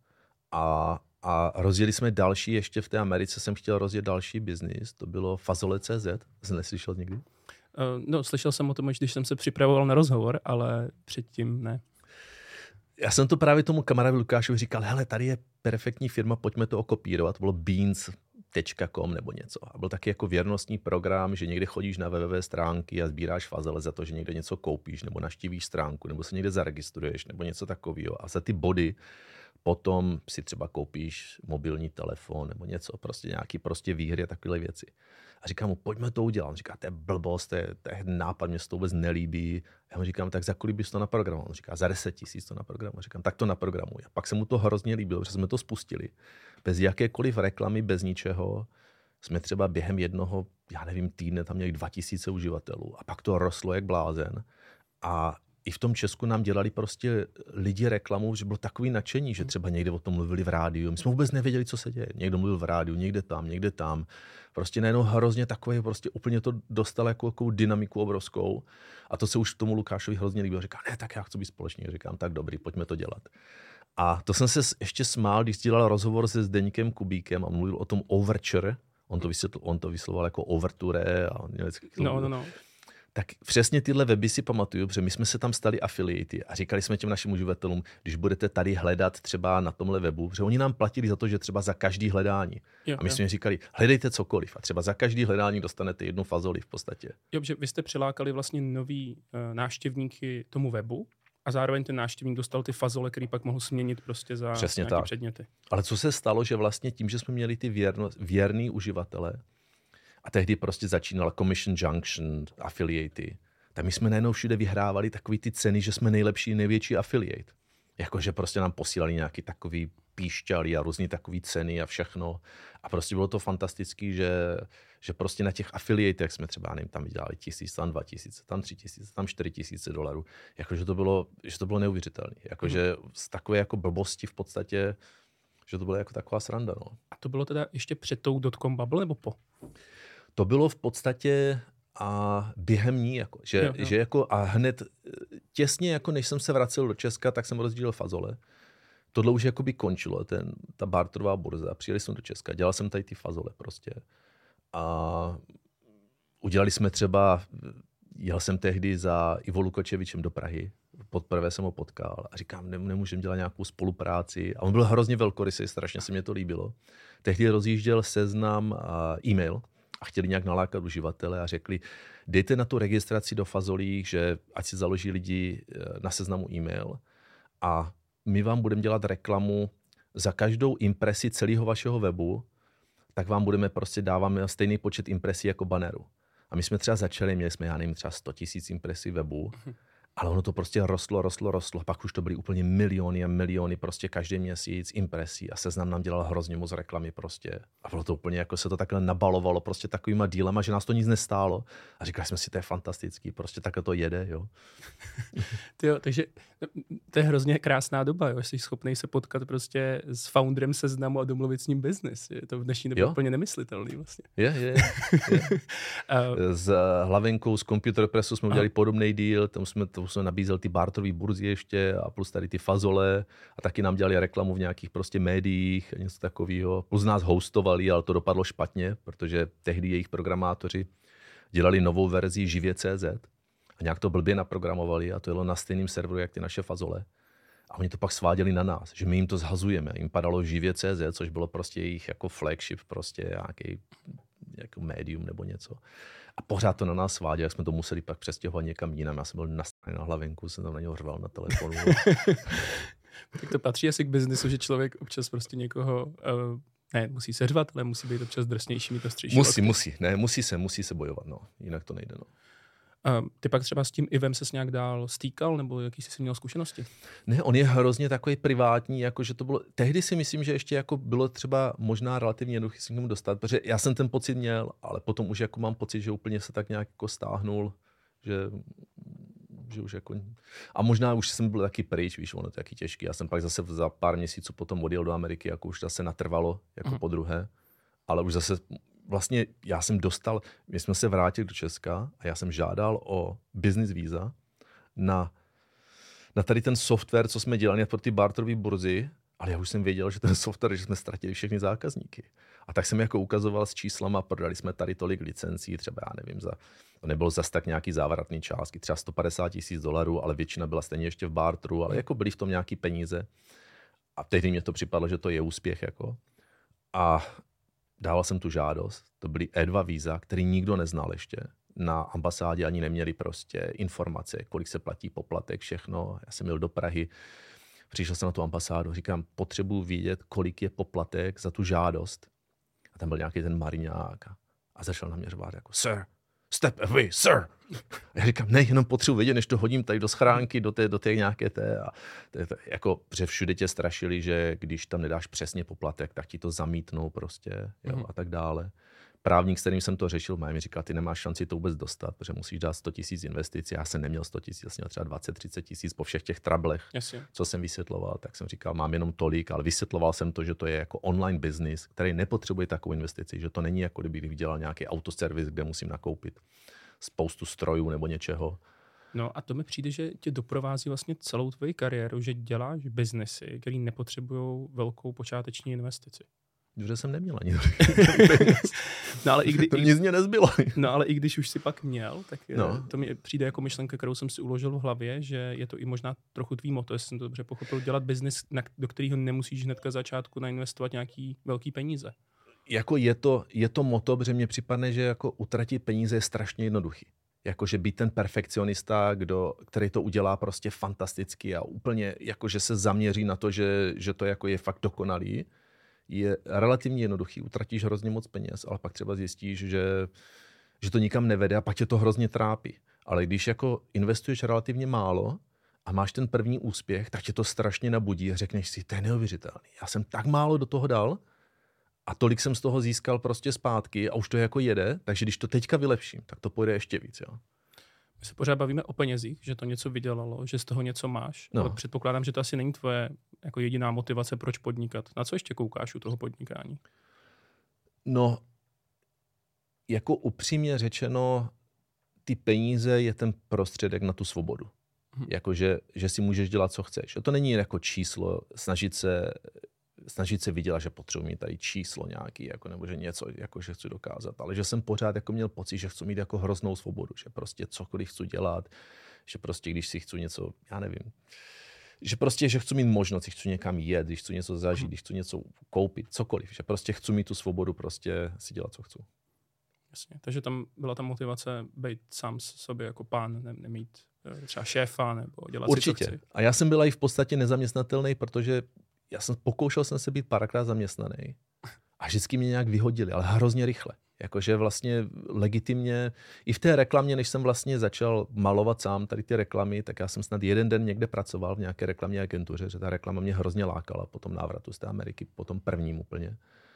A rozjeli jsme další, ještě v té Americe jsem chtěl rozjet další biznis, to bylo Fazole.cz. Jsi neslyšel někdy? No, slyšel jsem o tom, když jsem se připravoval na rozhovor, ale předtím ne. Já jsem to právě tomu kamarádu Lukášovi říkal, hele, tady je perfektní firma, pojďme to okopírovat. To bylo Beans.com nebo něco. A byl taky jako věrnostní program, že někde chodíš na www stránky a sbíráš fazele za to, že někde něco koupíš, nebo navštívíš stránku, nebo se někde zaregistruješ, nebo něco takového. A za ty body potom si třeba koupíš mobilní telefon, nebo něco, prostě nějaký prostě výhry a takové věci. A říkám mu, pojďme to udělat. On říká, to je blbost, to je nápad, mě se to vůbec nelíbí. Já mu říkám, tak za kolik bys to naprogramoval? On říká, za 10 000 to naprogramoval. Říkám, tak to naprogramuj. A pak se mu to hrozně líbilo, že jsme to spustili. Bez jakékoliv reklamy, bez ničeho. Jsme třeba během jednoho, já nevím, týdne tam měli 2000 uživatelů. A pak to rostlo jak blázen. A i v tom Česku nám dělali prostě lidi reklamu, že bylo takový nadšení, že třeba někde o tom mluvili v rádiu. My jsme vůbec nevěděli, co se děje. Někdo mluvil v rádiu, někde tam. Prostě najednou hrozně takové, prostě úplně to dostalo jako dynamiku obrovskou. A to se už tomu Lukášovi hrozně líbilo. Říká, ne, tak já chci být společný. Říkám, tak dobrý, pojďme to dělat. A to jsem se ještě smál, když dělal rozhovor se Zdeňkem Kubíkem a mluvil o tom Overture. On to vyslovoval jako Overture. A No. Tak přesně tyhle weby si pamatuju, protože my jsme se tam stali afiliaty a říkali jsme těm našim uživatelům, když budete tady hledat třeba na tomhle webu, protože oni nám platili za to, že třeba za každý hledání. A my jsme jim říkali, hledejte cokoliv a třeba za každý hledání dostanete jednu fazoli v podstatě. Jo, že vy jste přilákali vlastně nový návštěvníky tomu webu a zároveň ten návštěvník dostal ty fazole, který pak mohl směnit prostě za nějaké předměty. Ale co se stalo, že vlastně tím, že jsme měli ty věrný uživatele, a tehdy prostě začínala Commission Junction, affiliaty. Tak my jsme najednou všude vyhrávali takový ty ceny, že jsme nejlepší, největší affiliate. Jakože prostě nám posílali nějaký takový píšťaly a různý takový ceny a všechno. A prostě bylo to fantastický, že prostě na těch affiliatech jsme třeba, nevím, tam vydělali 1000, tam 2000, tam 3000, tam $4000. Jakože to bylo neuvěřitelné. Jakože z takové jako blbosti v podstatě, že to byla jako taková sranda. No. A to bylo teda ještě před tou dotcom bubble nebo po? To bylo v podstatě a během ní, jako, že jako a hned těsně, jako než jsem se vracel do Česka, tak jsem rozdílel fazole. Tohle už jakoby končilo, ta barterová burza. Přijeli jsme do Česka, dělal jsem tady ty fazole prostě. A udělali jsme třeba, jel jsem tehdy za Ivo Lukočevičem do Prahy, poprvé jsem ho potkal a říkám, nemůžeme dělat nějakou spolupráci. A on byl hrozně velkorysý, strašně se mě to líbilo. Tehdy rozjížděl Seznam a e-mail a chtěli nějak nalákat uživatele a řekli, dejte na tu registraci do fazolí, že ať si založí lidi na Seznamu e-mail a my vám budeme dělat reklamu za každou impresi celého vašeho webu, tak vám dáváme stejný počet impresí jako banneru. A my jsme třeba začali, měli jsme, já nevím, třeba 100 000 impresí webu, ale ono to prostě rostlo. Pak už to byly úplně miliony a miliony prostě každý měsíc impresí a Seznam nám dělal hrozně moc reklamy prostě. A bylo to úplně jako se to takhle nabalovalo prostě takovýma dílema, že nás to nic nestálo. A říkali jsme si, to je fantastický, prostě takhle to jede, jo. Tyjo, takže to je hrozně krásná doba, jo. Jsi schopný se potkat prostě s founderem Seznamu a domluvit s ním business. Je to v dnešní době úplně nemyslitelný vlastně. Je. S Hlavenkou z Computer Pressu jsme udělali podobný deal, tam jsme nabízel ty barterové burzy ještě a plus tady ty fazole a taky nám dělali reklamu v nějakých prostě médiích a něco takového. Plus nás hostovali, ale to dopadlo špatně, protože tehdy jejich programátoři dělali novou verzi Živě.cz a nějak to blbě naprogramovali a to jelo na stejném serveru, jak ty naše fazole. A oni to pak sváděli na nás, že my jim to zhazujeme. Jim padalo Živě.cz, což bylo prostě jejich jako flagship, prostě nějaký jako médium nebo něco. A pořád to na nás sváděli, jak jsme to museli pak přestěhovat někam jinam. Já jsem byl nastavený na Hlavenku, jsem tam na něho řval na telefonu. Tak to patří asi k biznesu, že člověk občas prostě někoho musí se řvat, ale musí být občas drsnější, mít ostřejší. Musí se bojovat, no. Jinak to nejde, no. Ty pak třeba s tím Ivem ses nějak dál stýkal, nebo jaký jsi měl zkušenosti? Ne, on je hrozně takový privátní, jakože to bylo, tehdy si myslím, že ještě jako bylo třeba možná relativně jednoduché si k němu dostat, protože já jsem ten pocit měl, ale potom už jako mám pocit, že úplně se tak nějak jako stáhnul, že už jako, a možná už jsem byl taky pryč, víš, ono to je taky těžký. Já jsem pak zase za pár měsíců potom odjel do Ameriky, jako už zase natrvalo, jako po druhé, ale už zase vlastně my jsme se vrátili do Česka a já jsem žádal o business víza na tady ten software, co jsme dělali pro ty barterové burzy, ale já už jsem věděl, že ten software, že jsme ztratili všechny zákazníky. A tak jsem jako ukazoval s číslama, prodali jsme tady tolik licencí, třeba já nevím, to nebylo zas tak nějaký závratný částky, třeba $150,000, ale většina byla stejně ještě v barteru, ale jako byly v tom nějaký peníze. A tehdy mě to připadlo, že to je úspěch. Jako. A dával jsem tu žádost, to byly E2 víza, který nikdo neznal ještě. Na ambasádě ani neměli prostě informace, kolik se platí poplatek, všechno. Já jsem jel do Prahy, přišel jsem na tu ambasádu, říkám, potřebuji vědět, kolik je poplatek za tu žádost. A tam byl nějaký ten mariňák a začal na mě řvát jako, sir, step away, sir. Já říkám, ne, jenom potřebuji vědět, než to hodím tady do schránky, do té nějaké té. A jako, protože všude tě strašili, že když tam nedáš přesně poplatek, tak ti to zamítnou prostě, jo, a tak dále. Právník, s kterým jsem to řešil, mi říkal, ty nemáš šanci to vůbec dostat, protože musíš dát 100 000 investic. Já jsem neměl 100 000, já jsem měl třeba 20-30 000 po všech těch trablech, co jsem vysvětloval, tak jsem říkal, mám jenom tolik, ale vysvětloval jsem to, že to je jako online business, který nepotřebuje takovou investici, že to není jako kdybych dělal nějaký autoservis, kde musím nakoupit spoustu strojů nebo něčeho. No a to mi přijde, že tě doprovází vlastně celou tvoji kariéru, že děláš biznesy, který nepotřebují velkou počáteční investici. Že jsem neměl ani no, ale nic mě nezbylo. No ale i když už si pak měl, tak to mi přijde jako myšlenka, kterou jsem si uložil v hlavě, že je to i možná trochu tvý motto, jestli jsem to dobře pochopil, dělat biznis, do kterého nemusíš hnedka začátku nainvestovat nějaký velký peníze. Jako je to motto, protože mně připadne, že jako utratit peníze je strašně jednoduchý. Jakože být ten perfekcionista, který to udělá prostě fantasticky a úplně jakože se zaměří na to, že to jako je fakt dokonalý, je relativně jednoduchý, utratíš hrozně moc peněz, ale pak třeba zjistíš, že to nikam nevede a pak tě to hrozně trápí. Ale když jako investuješ relativně málo a máš ten první úspěch, tak tě to strašně nabudí a řekneš si, to je neuvěřitelný. Já jsem tak málo do toho dal a tolik jsem z toho získal prostě zpátky a už to jako jede, takže když to teďka vylepším, tak to půjde ještě víc. Jo. My se pořád bavíme o penězích, že to něco vydělalo, že z toho něco máš. No. Ale předpokládám, že to asi není tvoje jako jediná motivace, proč podnikat. Na co ještě koukáš u toho podnikání? No, jako upřímně řečeno, ty peníze je ten prostředek na tu svobodu. Jakože, že si můžeš dělat, co chceš. A to není jako číslo, snažit se vydělat, že potřebuji mít tady číslo nějaký, jako, nebo že něco, jako, že chci dokázat. Ale že jsem pořád jako měl pocit, že chci mít jako hroznou svobodu, že prostě cokoliv chci dělat, že prostě když si chci něco, já nevím, že prostě, že chci mít možnost, když chci někam jet, když chci něco zažít, když chci něco koupit, cokoliv, že prostě chci mít tu svobodu prostě si dělat, co chci. Jasně, takže tam byla ta motivace být sám sobě jako pán, nemít třeba šéfa nebo dělat určitě. Si, co chci. A já jsem byl i v podstatě nezaměstnatelný, protože pokoušel jsem se být párkrát zaměstnaný a vždycky mě nějak vyhodili, ale hrozně rychle. Jakože vlastně legitimně, i v té reklamě, než jsem vlastně začal malovat sám tady ty reklamy, tak já jsem snad jeden den někde pracoval v nějaké reklamní agentuře, že ta reklama mě hrozně lákala po tom návratu z té Ameriky, po tom prvním úplně.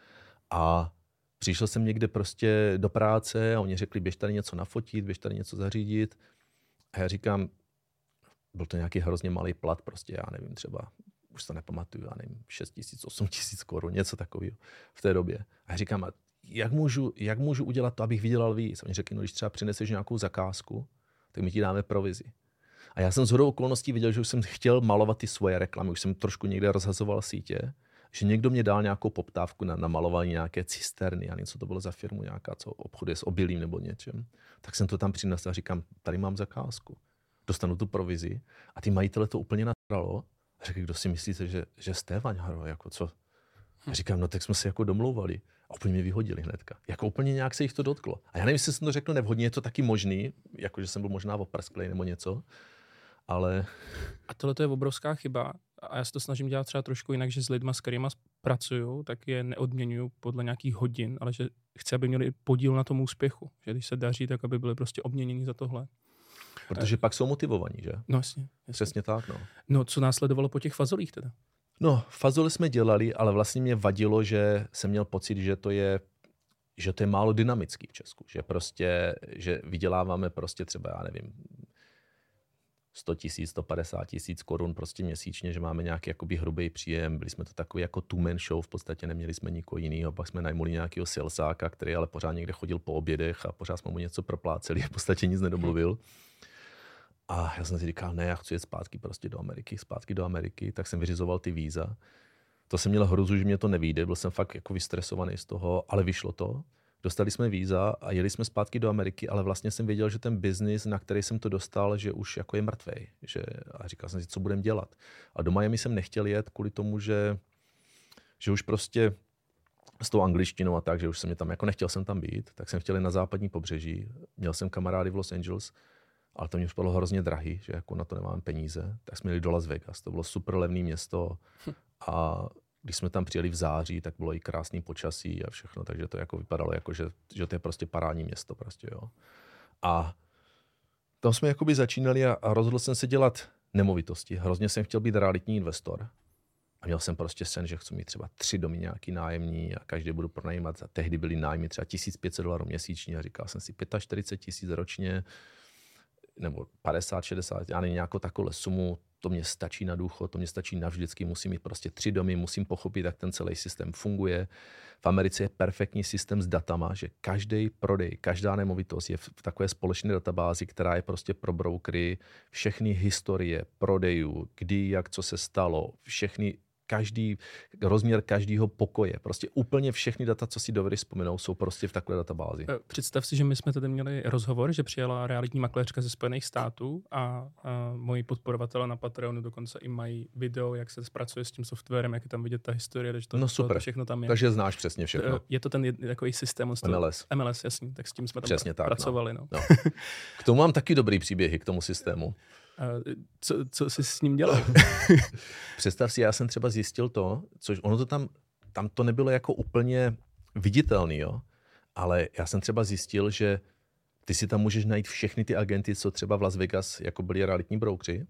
A přišel jsem někde prostě do práce a oni řekli, běž tady něco nafotit, běž tady něco zařídit. A já říkám, byl to nějaký hrozně malý plat, prostě já nevím, třeba, už to nepamatuju, já nevím, 6 000, 8 000 korun, něco takového v té době. A já říkám, jak můžu udělat to, abych vydělal víc? A oni řekli, no když třeba přineseš nějakou zakázku, tak my ti dáme provizi. A já jsem shodou okolností viděl, že už jsem chtěl malovat ty svoje reklamy, už jsem trošku někde rozhazoval sítě, že někdo mě dal nějakou poptávku na malování nějaké cisterny a něco to bylo za firmu nějaká, co obchoduje s obilím nebo něčem. Tak jsem to tam přinesl a říkám, tady mám zakázku. Dostanu tu provizi a ty majitele to úplně natralo. A řekli, kdo si myslíte, že jste, Vaňharo, jako co? A říkám, no tak jsme se jako domlouvali. A úplně mě vyhodili hnedka. Jako úplně nějak se jich to dotklo. A já nevím, jestli jsem to řekl nevhodně, je to taky možný, jako že jsem byl možná oprsklej nebo něco, ale... A tohle je obrovská chyba. A já se to snažím dělat třeba trošku jinak, že s lidma, s kterýma pracuju, tak je neodměňuju podle nějakých hodin, ale že chci, aby měli podíl na tom úspěchu. Že když se daří, tak aby byli prostě obměněni za tohle. Protože pak jsou motivovaní, že? No jasně. Přesně tak, no. No, co následovalo po těch fazolích teda? No, fazole jsme dělali, ale vlastně mě vadilo, že jsem měl pocit, že to je málo dynamický v Česku. Že prostě, že vyděláváme prostě třeba, já nevím, 100 000, 150 000 korun prostě měsíčně, že máme nějaký jakoby hrubý příjem. Byli jsme to takový jako two-man show, v podstatě neměli jsme nikoho jiného, pak jsme najmuli nějakého salesáka, který ale pořád někde chodil po obědech a pořád jsme mu něco propláceli, v podstatě nic nedomluvil. A já jsem si říkal, ne, já chci jet zpátky do Ameriky, tak jsem vyřizoval ty víza. To jsem měl hrůzu, že mě to nevyjde, byl jsem fakt jako vystresovaný z toho, ale vyšlo to. Dostali jsme víza a jeli jsme zpátky do Ameriky, ale vlastně jsem věděl, že ten biznis, na který jsem to dostal, že už jako je mrtvej. A říkal jsem si, co budem dělat. A do Miami jsem nechtěl jet kvůli tomu, že už prostě s tou angličtinou a tak, že už jsem tam, jako nechtěl jsem tam být, tak jsem chtěl jít na západní pobřeží. Měl jsem kamarády v Los Angeles, ale to mě připadlo hrozně drahý, že jako na to nemám peníze. Tak jsme jeli do Las Vegas, to bylo super levné město a když jsme tam přijeli v září, tak bylo i krásný počasí a všechno, takže to jako vypadalo jako, že to je prostě parádní město prostě, jo. A tam jsme jakoby začínali a rozhodl jsem se dělat nemovitosti. Hrozně jsem chtěl být realitní investor. A měl jsem prostě sen, že chci mít třeba 3 domy nějaký nájemní a každý budu pronajímat. A tehdy byly nájmy třeba $1,500 měsíčně a říkal jsem si 45 000 ročně nebo 50, 60, já nevím, nějakou takovou sumu, to mě stačí na důchod, to mě stačí navždycky, musím mít prostě 3 domy, musím pochopit, jak ten celý systém funguje. V Americe je perfektní systém s datama, že každý prodej, každá nemovitost je v takové společné databázi, která je prostě pro brokery, všechny historie prodejů, kdy, jak, co se stalo, každý rozměr každého pokoje. Prostě úplně všechny data, co si dovedeš vzpomenout, jsou prostě v takové databázi. Představ si, že my jsme tady měli rozhovor, že přijela realitní makléřka ze Spojených států a moji podporovatelé na Patreonu dokonce i mají video, jak se zpracuje s tím softwarem, jak je tam vidět ta historie, že to, super. To všechno tam je. Takže znáš přesně všechno. Je to ten takový systém. MLS, jasný, tak s tím jsme tam přesně pracovali. No. K tomu mám taky dobrý příběhy, k tomu systému. Co jsi s ním dělal? Představ si, já jsem třeba zjistil to, což ono to tam to nebylo jako úplně viditelný, jo? Ale já jsem třeba zjistil, že ty si tam můžeš najít všechny ty agenty, co třeba v Las Vegas jako byli realitní broukři v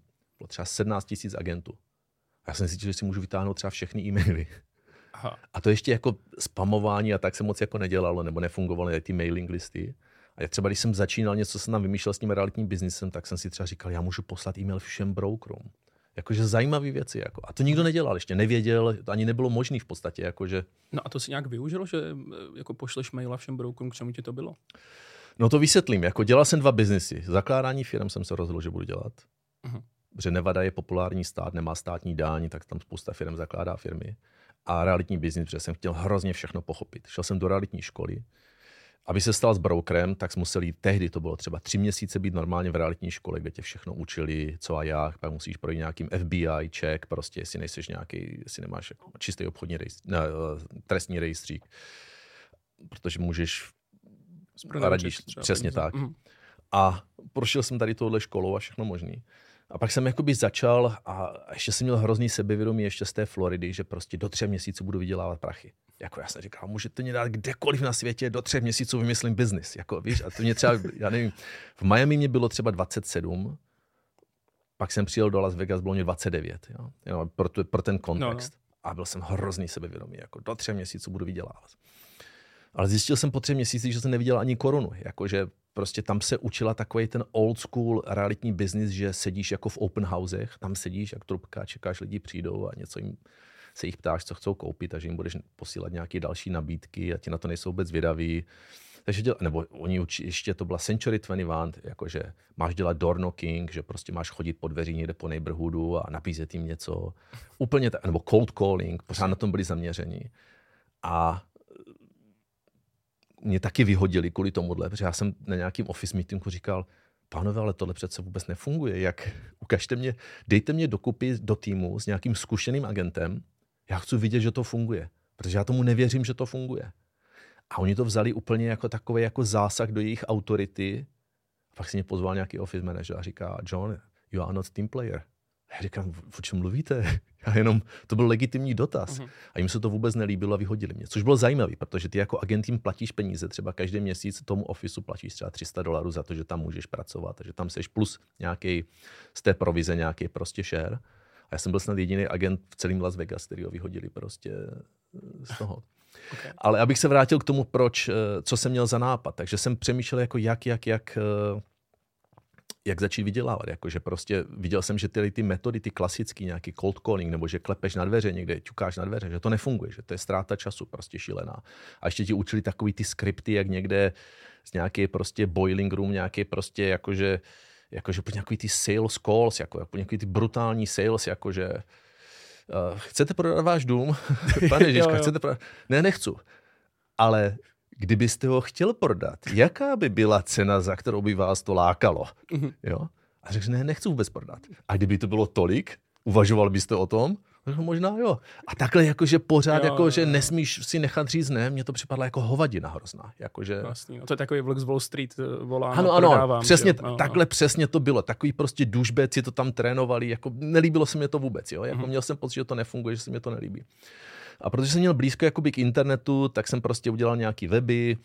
Bylo třeba 17 000 agentů. A já jsem si cítil, že si můžu vytáhnout třeba všechny e-maily. Aha. A to ještě jako spamování a tak se moc jako nedělalo, nebo nefungovaly ty mailing listy. A třeba když jsem začínal něco, jsem tam vymýšlel s tím realitním biznisem, tak jsem si třeba říkal, já můžu poslat e-mail všem brokerům. Jakože zajímavé věci. Jako. A to nikdo nedělal, ještě nevěděl, to ani nebylo možné v podstatě. Jakože... No a to si nějak využilo, že jako pošleš maila všem brokerům, k čemu ti to bylo? No to vysvětlím. Jako dělal jsem 2 biznisy. Zakládání firm jsem se rozhodl, že budu dělat. Protože Nevada je populární stát, nemá státní daň, tak tam spousta firm zakládá firmy. A realitní biznis, protože jsem chtěl hrozně všechno pochopit. Šel jsem do realitní školy. Aby se stal s brokerem, tak jsme museli, tehdy to bylo třeba 3 měsíce být normálně v realitní škole, kde tě všechno učili, co a jak, pak musíš projít nějakým FBI check, prostě jestli nejseš nějaký, jestli nemáš jako čistý obchodní trestní rejstřík, protože můžeš radíš, přesně tak. A prošel jsem tady touhle školou a všechno možný. A pak jsem jakoby začal a ještě jsem měl hrozný sebevědomí ještě z té Floridy, že prostě do 3 měsíců budu vydělávat prachy. Jako já jsem říkal, můžete mě dát kdekoliv na světě, do 3 měsíců vymyslím biznis. Jako, víš, a to mě třeba, já nevím, v Miami mě bylo třeba 27, pak jsem přijel do Las Vegas, bylo mě 29, jo, pro ten kontext. No. A byl jsem hrozný sebevědomý, jako do 3 měsíců budu vydělávat. Ale zjistil jsem po 3 měsících, že jsem nevydělal ani korunu, jakože prostě tam se učila takový ten old school realitní business, že sedíš jako v open housech, tam sedíš jak trubka, čekáš, lidi přijdou a něco jim se jich ptáš, co chcou koupit, a že jim budeš posílat nějaké další nabídky a ti na to nejsou vůbec zvědaví. Takže nebo oni učí, ještě to byla Century 21, jakože máš dělat door knocking, že prostě máš chodit po dveří někde po neighborhoodu a nabízet jim něco. Úplně tak, nebo cold calling, pořád na tom byli zaměření. A mě taky vyhodili kvůli tomuhle, protože já jsem na nějakým office meetingu říkal, pánové, ale tohle přece vůbec nefunguje. Jak ukažte mě, dejte mě dokupy do týmu s nějakým zkušeným agentem, já chci vidět, že to funguje, protože já tomu nevěřím, že to funguje. A oni to vzali úplně jako takový jako zásah do jejich autority. A pak si mě pozval nějaký office manager a říká, John, you are not team player. A já říkám, o čem mluvíte? Já jenom, to byl legitimní dotaz. A jim se to vůbec nelíbilo a vyhodili mě. Což bylo zajímavé, protože ty jako agent jim platíš peníze, třeba každý měsíc tomu ofisu platíš třeba $300 za to, že tam můžeš pracovat, že tam seš plus nějaký z té provize nějaký prostě share. A já jsem byl snad jediný agent v celém Las Vegas, který ho vyhodili prostě z toho. Okay. Ale abych se vrátil k tomu, co jsem měl za nápad. Takže jsem přemýšlel, jako jak začít vydělávat. Jakože prostě viděl jsem, že ty metody, ty klasický, nějaký cold calling, nebo že klepeš na dveře někde, ťukáš na dveře, že to nefunguje, že to je ztráta času prostě šílená. A ještě ti učili takový ty skripty, jak někde z nějaký prostě boiling room, nějaký prostě jakože nějaký ty sales calls, jako nějaký ty brutální sales, jakože chcete prodat váš dům? Pane Ježiška, chcete prodat? Ne, nechci. Ale kdybyste ho chtěl prodat, jaká by byla cena, za kterou by vás to lákalo? Jo? A řekl, ne, nechci vůbec prodat. A kdyby to bylo tolik, uvažoval byste o tom? Možná jo. A takhle jakože pořád, jakože nesmíš si nechat říct ne, mně to připadla jako hovadina hrozná. Jakože... Vlastně, to je takový vlog z Wall Street volá. Ano, přesně, takhle přesně to bylo. Takový prostě douchebeci to tam trénovali, jako nelíbilo se mi to vůbec. Jo? Jako měl jsem pocit, že to nefunguje, že se mi to nelíbí. A protože jsem měl blízko jakoby k internetu, tak jsem prostě udělal nějaký weby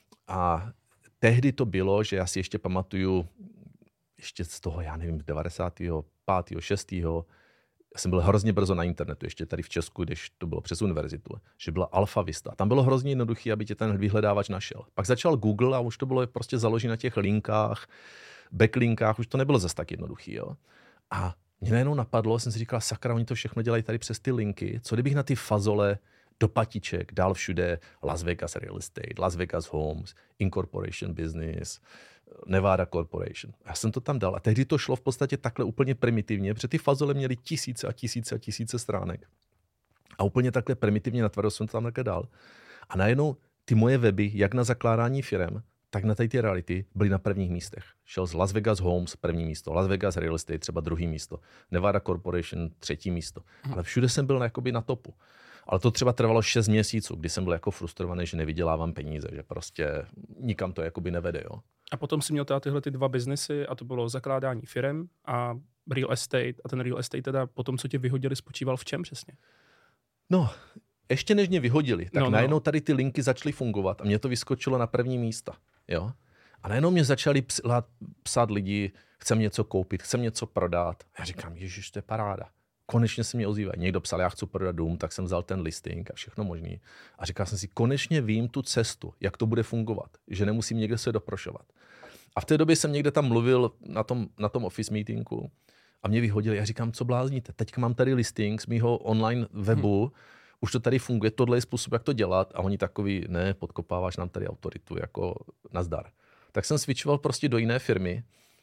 a tehdy to bylo, že já si ještě pamatuju, ještě z toho, já nevím, 95. 6. Já jsem byl hrozně brzo na internetu, ještě tady v Česku, když to bylo přes univerzitu, že byla Alfa Vista. Tam bylo hrozně jednoduché, aby tě ten vyhledávač našel. Pak začal Google a už to bylo prostě založené na těch linkách, backlinkách, už to nebylo zase tak jednoduché. Jo? A mě najednou napadlo, jsem si říkal, sakra, oni to všechno dělají tady přes ty linky. Co kdybych na ty fazole do patiček dal všude Las Vegas Real Estate, Las Vegas Homes, Incorporation Business, Nevada Corporation. Já jsem to tam dal a tehdy to šlo v podstatě takhle úplně primitivně, protože ty fazole měly tisíce a tisíce a tisíce stránek. A úplně takhle primitivně natvrdo jsem to tam takhle dal. A najednou ty moje weby, jak na zakládání firem, tak na ty reality byly na prvních místech. Šel z Las Vegas Homes první místo, Las Vegas Real Estate třeba druhý místo, Nevada Corporation třetí místo. Ale všude jsem byl na topu. Ale to třeba trvalo 6 měsíců, kdy jsem byl jako frustrovaný, že nevydělávám peníze, že prostě nikam to jakoby nevede. Jo. A potom si měl tyhle ty 2 biznesy a to bylo zakládání firem a real estate. A ten real estate teda potom, co tě vyhodili, spočíval v čem přesně? No, ještě než mě vyhodili, tak najednou tady ty linky začaly fungovat a mě to vyskočilo na první místa. Jo? A najednou mě začali psát lidi, chcem něco koupit, chcem něco prodat. Já říkám, ježiš, to je paráda. Konečně se mě ozývají. Někdo psal, já chci prodat dům, tak jsem vzal ten listing a všechno možný. A říkal jsem si, konečně vím tu cestu, jak to bude fungovat, že nemusím někde se doprošovat. A v té době jsem někde tam mluvil na tom office meetingu a mě vyhodili. Já říkám, co blázníte? Teďka mám tady listing z mýho online webu, už to tady funguje, tohle je způsob, jak to dělat. A oni takový, ne, podkopáváš nám tady autoritu, jako nazdar. Tak jsem switchoval prostě do jiné firmy,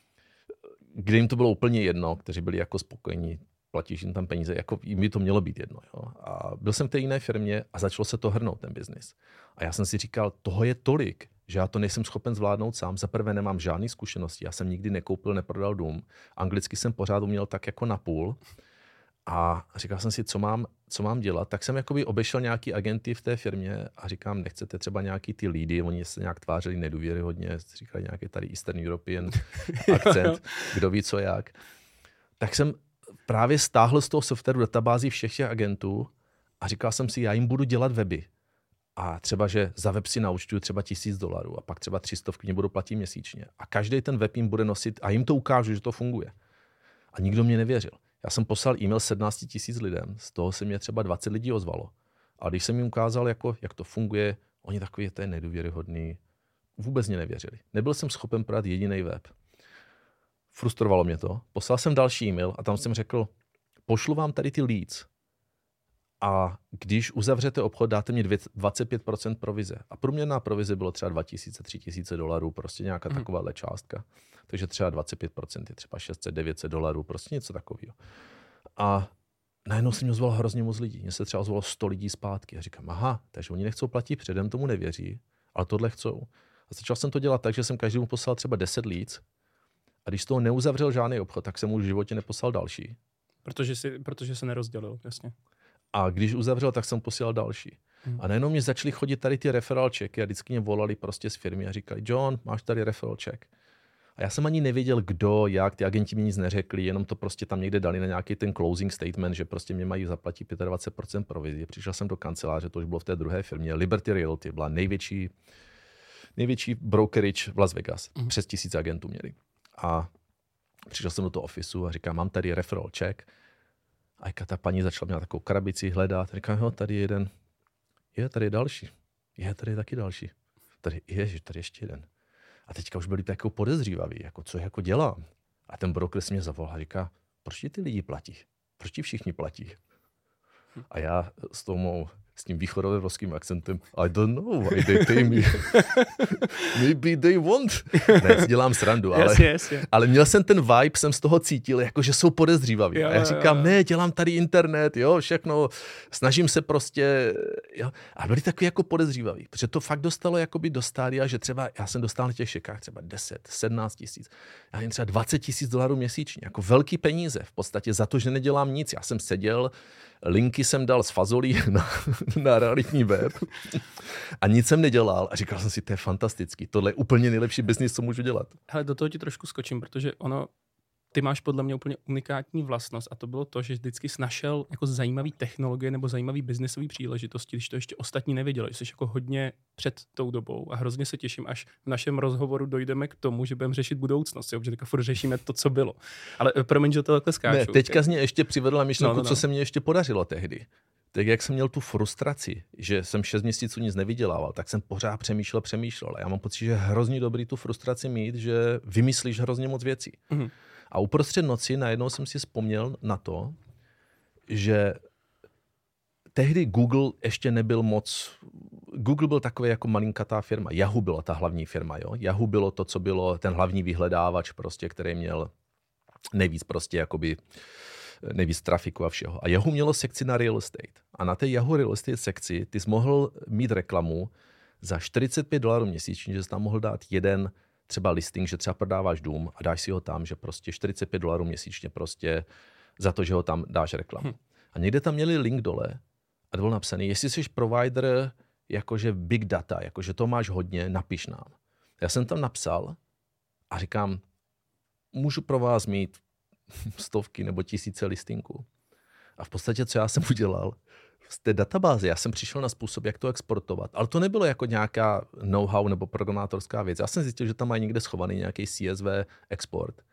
kde jim to bylo úplně jedno, kteří byli jako spokojení, platíš jim tam peníze, jako jim by to mělo být jedno. Jo. A byl jsem v té jiné firmě a začalo se to hrnout, ten biznis. A já jsem si říkal, toho je tolik, že já to nejsem schopen zvládnout sám. Za prvé nemám žádné zkušenosti, já jsem nikdy nekoupil, neprodal dům. Anglicky jsem pořád uměl tak jako na půl. A říkal jsem si, co mám dělat. Tak jsem jakoby obešel nějaký agenty v té firmě a říkám, nechcete třeba nějaký ty lídy, oni se nějak tvářili nedůvěryhodně, říkali nějaký tady Eastern European akcent, kdo ví co jak. Tak jsem právě stáhl z toho softwaru databází všech těch agentů a říkal jsem si, já jim budu dělat weby. A třeba, že za web si naúčtuju třeba $1000 a pak třeba 300 mě budu platit měsíčně. A každý ten web jim bude nosit a jim to ukážu, že to funguje. A nikdo mě nevěřil. Já jsem poslal e-mail 17 000 lidem, z toho se mě třeba 20 lidí ozvalo. A když jsem jim ukázal, jak to funguje, oni takový, to je nedůvěryhodný. Vůbec mě nevěřili. Nebyl jsem schopen prodat jediný web. Frustrovalo mě to. Poslal jsem další e-mail a tam jsem řekl, pošlu vám tady ty leads a když uzavřete obchod, dáte mě 25% provize. A průměrná provize bylo třeba $2,000–3,000, prostě nějaká takováhle částka. Takže třeba 25% je třeba $600–900, prostě něco takového. A najednou se mě ozvalo hrozně moc lidí. Mně se třeba ozvalo 100 lidí zpátky. A říkám, aha, takže oni nechcou platit předem, tomu nevěří, ale tohle chcou. A začal jsem to dělat tak, že jsem každému poslal třeba 10 leads. A když z toho neuzavřel žádný obchod, tak jsem mu v životě neposlal další. Protože se nerozdělil, jasně. A když uzavřel, tak jsem posílal další. A najednou mě začaly chodit tady ty referral checky a vždycky mě volali prostě z firmy a říkali, John, máš tady referral check. A já jsem ani nevěděl, kdo, jak, ty agenti mi nic neřekli, jenom to prostě tam někde dali na nějaký ten closing statement, že prostě mě mají zaplatit 25% provizi. Přišel jsem do kanceláře, to už bylo v té druhé firmě. Liberty Realty byla největší brokerage v Las Vegas. Přes 1000 agentů měli. A přišel jsem do toho ofisu a říkám, mám tady referral check. A ta paní začala měla takovou krabici hledat. A říkám, tady je jeden. Tady je další. Tady je taky další. Tady ještě jeden. A teďka už byli tak jako podezřívaví, jako co jako dělám. A ten broker si mě zavolal a říká, proč ti ty lidi platí? Proč ti všichni platí? A já s tím východoevropským akcentem, I don't know why they pay me. Maybe they want. Ne, dělám srandu, ale měl jsem ten vibe, jsem z toho cítil, jako že jsou podezřívaví. A já říkám, ne, dělám tady internet, všechno, snažím se prostě, A byli takový jako podezřívaví, protože to fakt dostalo jakoby do stádia, že třeba já jsem dostal na těch šekách třeba 10, 17 tisíc, já jen třeba $20,000 měsíčně, jako velký peníze v podstatě za to, že nedělám nic. Já jsem seděl, linky jsem dal z fazolí na realitní web a nic jsem nedělal a říkal jsem si, to je fantastický, tohle je úplně nejlepší biznis, co můžu dělat. Hele, do toho ti trošku skočím, protože ty máš podle mě úplně unikátní vlastnost a to bylo to, že vždycky jsi našel jako zajímavý technologie nebo zajímavý biznesový příležitosti, když to ještě ostatní nevěděli. Jsi jako hodně před tou dobou a hrozně se těším, až v našem rozhovoru dojdeme k tomu, že budeme řešit budoucnost, protože teďka furt řešíme to, co bylo. Ale promiň, že to takhle skáču. Ne, teďka z mě ještě přivedla myšlenku, co se mně ještě podařilo tehdy. Tak jak jsem měl tu frustraci, že jsem 6 měsíců nic nevydělával, tak jsem pořád přemýšlel. Já mám pocit, že je hrozně dobrý tu frustraci mít, že vymyslíš hrozně moc věcí. A uprostřed noci najednou jsem si vzpomněl na to, že tehdy Google ještě nebyl moc... Google byl takový jako malinkatá firma. Yahoo byla ta hlavní firma. Jo? Yahoo bylo to, co bylo ten hlavní vyhledávač, prostě, který měl nejvíc prostě jakoby nejvíc trafiku a všeho. A Yahoo mělo sekci na real estate. A na té Yahoo real estate sekci ty jsi mohl mít reklamu za $45 měsíčně, že jsi tam mohl dát jeden třeba listing, že třeba prodáváš dům a dáš si ho tam, že prostě $45 měsíčně prostě za to, že ho tam dáš reklamu. A někde tam měli link dole a to bylo napsané, jestli jsi provider jakože big data, jakože to máš hodně, napiš nám. Já jsem tam napsal a říkám, můžu pro vás mít stovky nebo tisíce listingů. A v podstatě, co já jsem udělal, z té databáze, já jsem přišel na způsob, jak to exportovat. Ale to nebylo jako nějaká know-how nebo programátorská věc. Já jsem zjistil, že tam mají někde schovaný nějaký CSV export.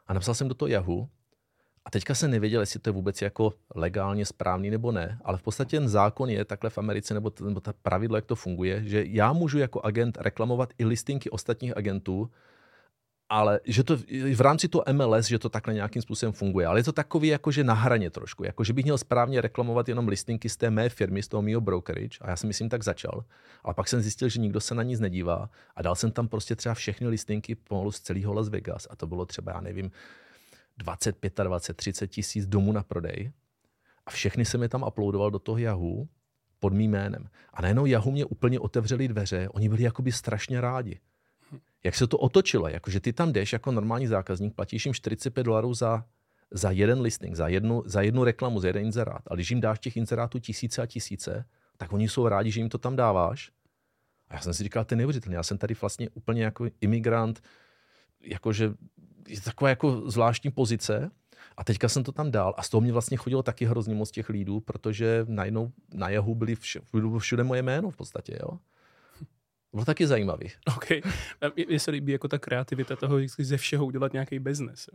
a napsal jsem do toho Yahoo a teďka jsem nevěděl, jestli to je vůbec jako legálně správný nebo ne, ale v podstatě ten zákon je takhle v Americe, nebo ta pravidlo, jak to funguje, že já můžu jako agent reklamovat i listinky ostatních agentů, ale že to v rámci toho MLS, že to takhle nějakým způsobem funguje. Ale je to takový jakože na hraně trošku. Jakože bych měl správně reklamovat jenom listinky z té mé firmy, z toho mýho brokerage. A já jsem myslím tak začal. Ale pak jsem zjistil, že nikdo se na nic nedívá. A dal jsem tam prostě třeba všechny listinky pomalu z celého Las Vegas. A to bylo třeba, já nevím, 20, 25, 30 tisíc domů na prodej. A všechny jsem je tam uploadoval do toho Yahoo pod mým jménem. A najednou Yahoo mě úplně otevřeli dveře. Oni byli jakoby strašně rádi. Jak se to otočilo, jakože ty tam jdeš jako normální zákazník, platíš jim $45 za jeden listing, za jednu reklamu, za jeden inzerát. A když jim dáš těch inzerátů tisíce a tisíce, tak oni jsou rádi, že jim to tam dáváš. A já jsem si říkal, to je neuvěřitelné. Já jsem tady vlastně úplně jako imigrant, jakože je taková jako zvláštní pozice. A teďka jsem to tam dal a z toho mě vlastně chodilo taky hrozně moc těch lídů, protože najednou na Yahoo bylo všude moje jméno v podstatě, jo. Bylo taky zajímavý. OK. Mně se líbí jako ta kreativita toho, že ze všeho udělat nějaký biznes.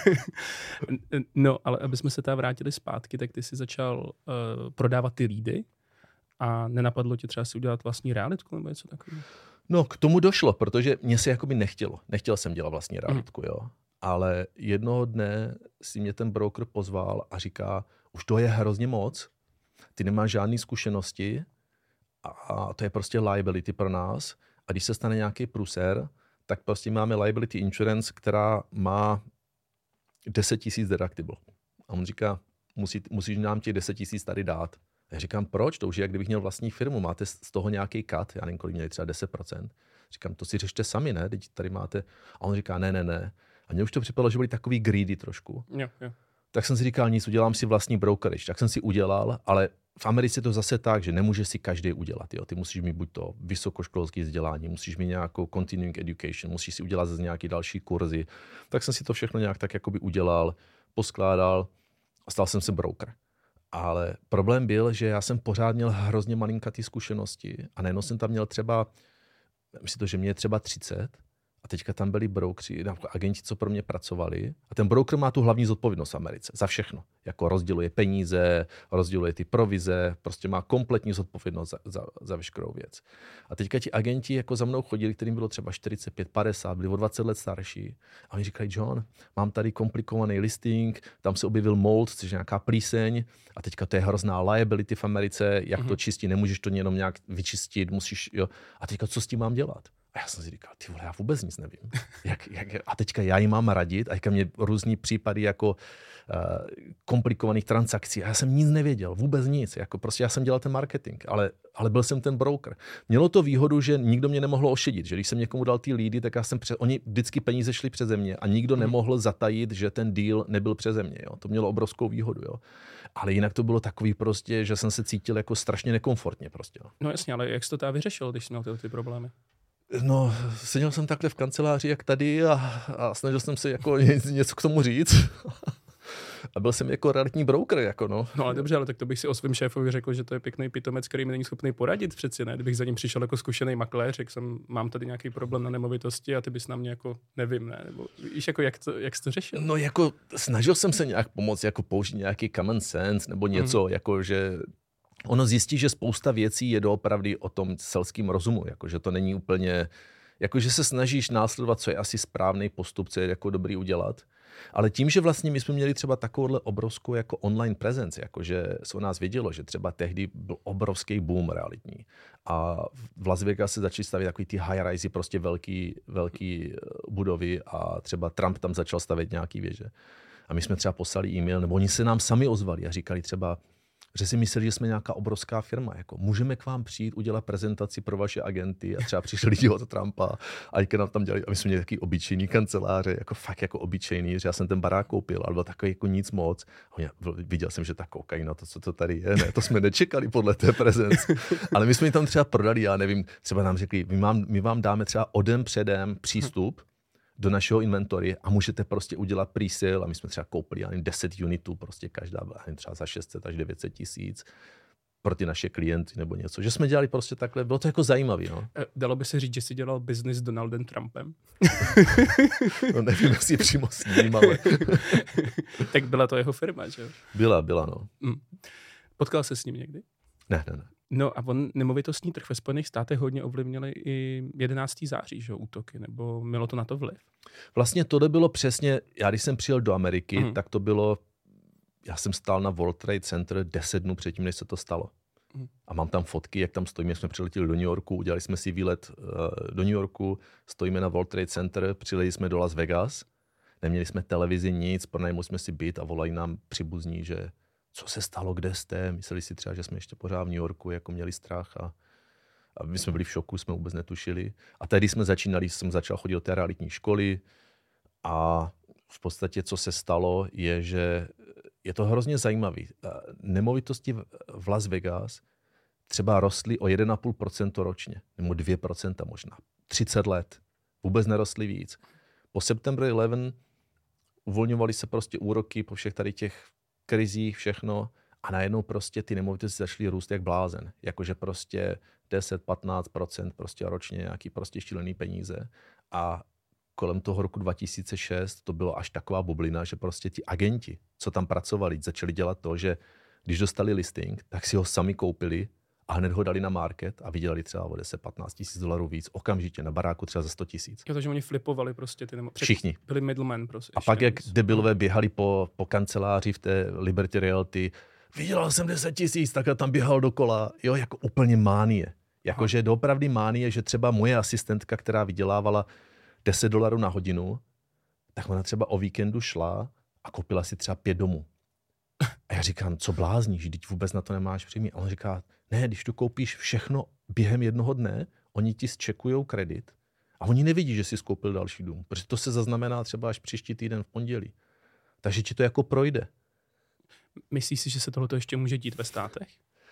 No, ale aby jsme se tam vrátili zpátky, tak ty jsi začal prodávat ty lídy a nenapadlo ti třeba si udělat vlastní realitku nebo něco takového? No, k tomu došlo, protože mě se jakoby nechtělo. Nechtěl jsem dělat vlastní realitku, jo. Ale jednoho dne si mě ten broker pozval a říká, už to je hrozně moc, ty nemáš žádné zkušenosti, a to je prostě liability pro nás. A když se stane nějaký průser, tak prostě máme liability insurance, která má 10 000 deductible. A on říká, musíš nám těch 10 000 tady dát. A já říkám, proč? To už je, jak kdybych měl vlastní firmu. Máte z toho nějaký cut, já nevím, kolik měli třeba 10%. Říkám, to si řešte sami, ne? Teď tady máte. A on říká, ne. A mně už to připadalo, že byli takový greedy trošku. Jo. Tak jsem si říkal, nic, udělám si vlastní brokerage. Tak jsem si udělal, ale v Americe je to zase tak, že nemůže si každý udělat. Jo? Ty musíš mít buď to vysokoškolské vzdělání, musíš mít nějakou continuing education, musíš si udělat zase nějaký další kurzy. Tak jsem si to všechno nějak tak jakoby udělal, poskládal a stal jsem se broker. Ale problém byl, že já jsem pořád měl hrozně malinkatý zkušenosti a najednou jsem tam měl třeba, myslím to, že mě je třeba 30 a teďka tam byli brokeri, agenti, co pro mě pracovali. A ten broker má tu hlavní zodpovědnost v Americe za všechno. Jako rozděluje peníze, rozděluje ty provize, prostě má kompletní zodpovědnost za veškerou věc. A teďka ti agenti jako za mnou chodili, kterým bylo třeba 45, 50, byli o 20 let starší. A oni říkají, John, mám tady komplikovaný listing, tam se objevil mold, což je nějaká plíseň, a teďka to je hrozná liability v Americe, jak to čistit, nemůžeš to jenom nějak vyčistit, musíš, jo. A teďka co s tím mám dělat? A já jsem si říkal, ty vole, já vůbec nic nevím. A teďka já jim mám radit, a mě různý případy jako komplikovaných transakcí. A já jsem nic nevěděl, vůbec nic. Jako prostě já jsem dělal ten marketing, ale byl jsem ten broker. Mělo to výhodu, že nikdo mě nemohl ošidit, že když jsem někomu dal ty lídy, tak oni vždycky peníze šly přeze mě a nikdo nemohl zatajit, že ten deal nebyl přeze mě. Jo. To mělo obrovskou výhodu. Jo. Ale jinak to bylo takový prostě, že jsem se cítil jako strašně nekomfortně. Prostě, jo. No jasně, ale jak jsi to teda vyřešil, když jsi měl ty problémy? No, seděl jsem takhle v kanceláři, jak tady a snažil jsem se jako něco k tomu říct. A byl jsem jako realitní broker, jako no. No ale dobře, ale tak to bych si o svém šéfovi řekl, že to je pěkný pitomec, který mi není schopný poradit přeci, ne? Kdybych za ním přišel jako zkušený makléř, řekl jsem, mám tady nějaký problém na nemovitosti a ty bys na mě jako nevím, ne? Nebo víš, jako jak jsi to řešil? No jako snažil jsem se nějak pomoct, jako použít nějaký common sense nebo něco, jako že ono zjistí, že spousta věcí je doopravdy o tom selském rozumu, jako že to není úplně, jako že se snažíš následovat, co je asi správný postup, co je jako dobrý udělat. Ale tím, že vlastně my jsme měli třeba takovouhle obrovskou jako online prezenci, jako že se o nás vědělo, že třeba tehdy byl obrovský boom realitní. A v Las Vegas se začaly stavět takový ty high-rise, prostě velký budovy a třeba Trump tam začal stavět nějaký věže. A my jsme třeba poslali e-mail, nebo oni se nám sami ozvali a říkali třeba, že si mysleli, že jsme nějaká obrovská firma. Jako, můžeme k vám přijít, udělat prezentaci pro vaše agenty a třeba přišli lidi od Trumpa a nám tam dělali. A my jsme měli takový obyčejný kanceláře, jako fakt jako obyčejný, že já jsem ten barák koupil, ale byl takový jako nic moc. A viděl jsem, že tak koukají na to, co to tady je. Ne, to jsme nečekali podle té prezence. Ale my jsme jim tam třeba prodali, já nevím, třeba nám řekli, my vám dáme třeba předem přístup do našeho inventory a můžete prostě udělat pre-sale a my jsme třeba koupili 10 unitů, prostě každá byla třeba za 600 až 900 tisíc. pro ty naše klienty nebo něco. Že jsme dělali prostě takhle, bylo to jako zajímavé. No. Dalo by se říct, že jsi dělal biznis s Donaldem Trumpem? No nevím, jestli přímo s ním, ale... Tak byla to jeho firma, že jo? Byla, no. Potkal se s ním někdy? Ne. No a on nemovitostní trh ve Spojených státech hodně ovlivnili i 11. září, že jo, útoky, nebo mělo to na to vliv? Vlastně tohle bylo přesně, já když jsem přijel do Ameriky, tak to bylo, já jsem stál na World Trade Center 10 dnů předtím, než se to stalo. A mám tam fotky, jak tam stojíme, jsme přiletěli do New Yorku, udělali jsme si výlet do New Yorku, stojíme na World Trade Center, přijeli jsme do Las Vegas, neměli jsme televizi, nic, pronajmuli jsme si byt a volají nám příbuzní, že co se stalo, kde jste, mysleli si třeba, že jsme ještě pořád v New Yorku, jako měli strach a my jsme byli v šoku, jsme vůbec netušili. A tady jsme začínali, jsem začal chodit do té realitní školy a v podstatě, co se stalo, je, že je to hrozně zajímavý. Nemovitosti v Las Vegas třeba rostly o 1,5% ročně, nebo 2% možná. 30 let. Vůbec nerostly víc. Po September 11 uvolňovaly se prostě úroky po všech tady těch krizích, všechno a najednou prostě ty nemovitosti začaly růst jak blázen. Jakože prostě 10-15% prostě ročně nějaký prostě šílený peníze. A kolem toho roku 2006 to bylo až taková bublina, že prostě ti agenti, co tam pracovali, začali dělat to, že když dostali listing, tak si ho sami koupili a hned ho dali na market a vydělali třeba o 10-15 tisíc dolarů víc okamžitě na baráku třeba za 100 tisíc. Jo, takže oni flipovali prostě ty všichni. Byli middlemen prostě. A pak jak debilové běhali po kanceláři v té Liberty Realty, vydělal jsem 10 tisíc, takhle tam běhal dokola, jo, jako úplně mánie. Jakože doopravdy mánie, že třeba moje asistentka, která vydělávala $10 na hodinu, tak ona třeba o víkendu šla a koupila si třeba 5 domů. A já říkám, co blázníš, teď vůbec na to nemáš příjmy. A on říká, ne, když tu koupíš všechno během jednoho dne, oni ti zčekujou kredit a oni nevidí, že jsi skoupil další dům, protože to se zaznamená třeba až příští týden v pondělí. Takže ti to jako projde. Myslíš si, že se tohleto ještě může dít ve státech?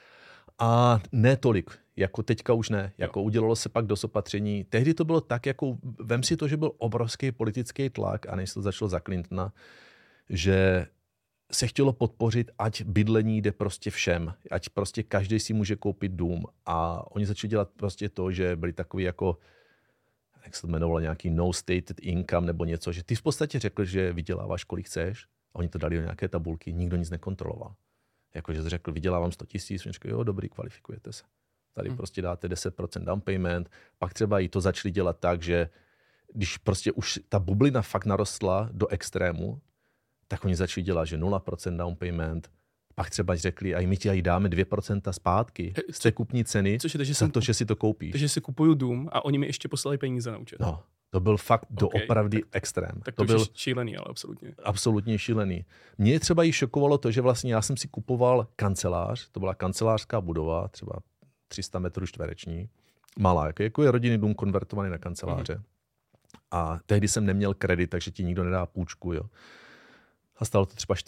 A ne tolik, jako teďka už ne. Jako udělalo se pak dost opatření. Tehdy to bylo tak, jako vem si to, že byl obrovský politický tlak a než to začalo za Clintona, že se chtělo podpořit, ať bydlení jde prostě všem, ať prostě každý si může koupit dům. A oni začali dělat prostě to, že byli takový jako, jak se to jmenovalo, nějaký no stated income nebo něco, že ty v podstatě řekl, že vyděláváš, kolik chceš, a oni to dali do nějaké tabulky, nikdo nic nekontroloval. Jakože řekl, vydělávám 100 tisíc, oni řekl, jo, dobrý, kvalifikujete se. Tady prostě dáte 10% down payment, pak třeba i to začali dělat tak, že když prostě už ta bublina fakt narostla do extrému, tak oni začali dělat, že 0% down payment, pak třeba řekli, a my ti aj dáme 2% zpátky z té kupní ceny, za to, že si to koupíš. Takže si kupuju dům a oni mi ještě poslali peníze na účet. No, to byl fakt doopravdy extrém. Tak to byl šílený, ale absolutně. Absolutně šílený. Mě třeba i šokovalo to, že vlastně já jsem si kupoval kancelář, to byla kancelářská budova, třeba 300 metrů čtvereční, malá, jako je rodinný dům konvertovaný na kanceláře. A tehdy jsem neměl kredit, takže ti nikdo nedá půjčku, jo. A stalo to třeba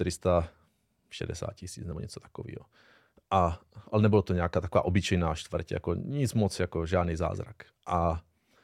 460 tisíc nebo něco takového. Ale nebylo to nějaká taková obyčejná čtvrť, jako nic moc, jako žádný zázrak. A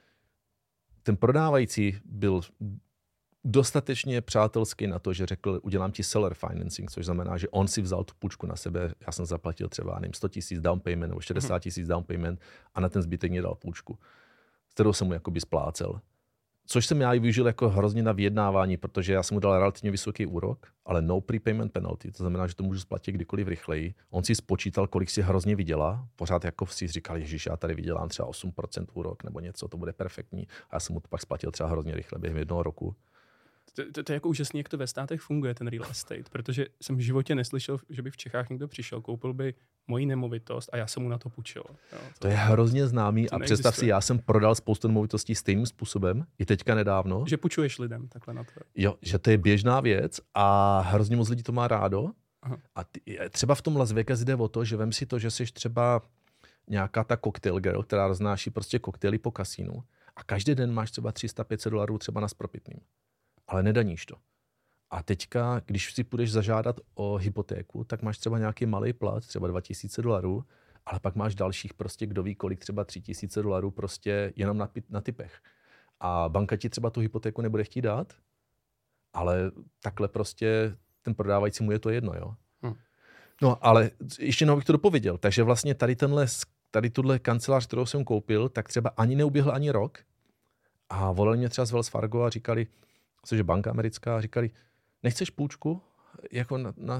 ten prodávající byl dostatečně přátelský na to, že řekl, udělám ti seller financing, což znamená, že on si vzal tu půjčku na sebe, já jsem zaplatil třeba 100 tisíc down payment nebo 60 tisíc down payment a na ten zbytek mě dal půjčku, s kterou jsem mu jakoby splácel. Což jsem já i využil jako hrozně na vyjednávání, protože já jsem mu dal relativně vysoký úrok, ale no prepayment penalty, to znamená, že to můžu splatit kdykoliv rychleji. On si spočítal, kolik si hrozně vydělá. Pořád jako si říkal, ježiš, já tady vydělám třeba 8% úrok nebo něco, to bude perfektní. A já jsem mu to pak splatil třeba hrozně rychle během 1 roku. To je jako úžasný, jak to ve státech funguje, ten real estate, protože jsem v životě neslyšel, že by v Čechách někdo přišel, koupil by moji nemovitost a já jsem mu na to půjčil. Jo, to je hrozně známý a představ si, já jsem prodal spoustu nemovitostí stejným způsobem, i teďka nedávno. Že půjčuješ lidem takhle na to. Jo, že to je běžná věc a hrozně moc lidí to má rádo. Aha. A třeba v tom Las Vegas jde o to, že vem si to, že jsi třeba nějaká ta cocktail girl, která roznáší prostě koktejly po kasínu a každý den máš třeba $300-500 třeba na spropitným. Ale nedaníš to. A teďka, když si půjdeš zažádat o hypotéku, tak máš třeba nějaký malý plat, třeba $2000, ale pak máš dalších prostě, kdo ví kolik, třeba $3000 prostě jenom na tipech. A banka ti třeba tu hypotéku nebude chtít dát, ale takhle prostě ten prodávající mu je to jedno, jo. No, ale ještě jednou bych to dopověděl. Takže vlastně tady tuhle kancelář, kterou jsem koupil, tak třeba ani neuběhl ani rok. A volali mě třeba z Wells Fargo a říkali, což je banka americká, a říkali, nechceš půjčku jako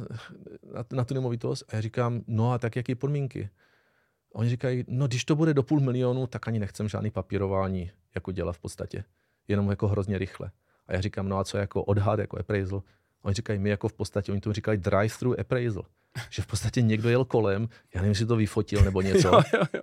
na tu nemovitost? A já říkám, no a tak jaký podmínky? A oni říkají, no když to bude do 500 000, tak ani nechcem žádný papírování jako dělat v podstatě. Jenom jako hrozně rychle. A já říkám, no a co jako odhad, jako appraisal? A oni říkají, my jako v podstatě, oni tomu říkají drive-through appraisal. Že v podstatě někdo jel kolem, já nevím, jestli to vyfotil nebo něco. jo.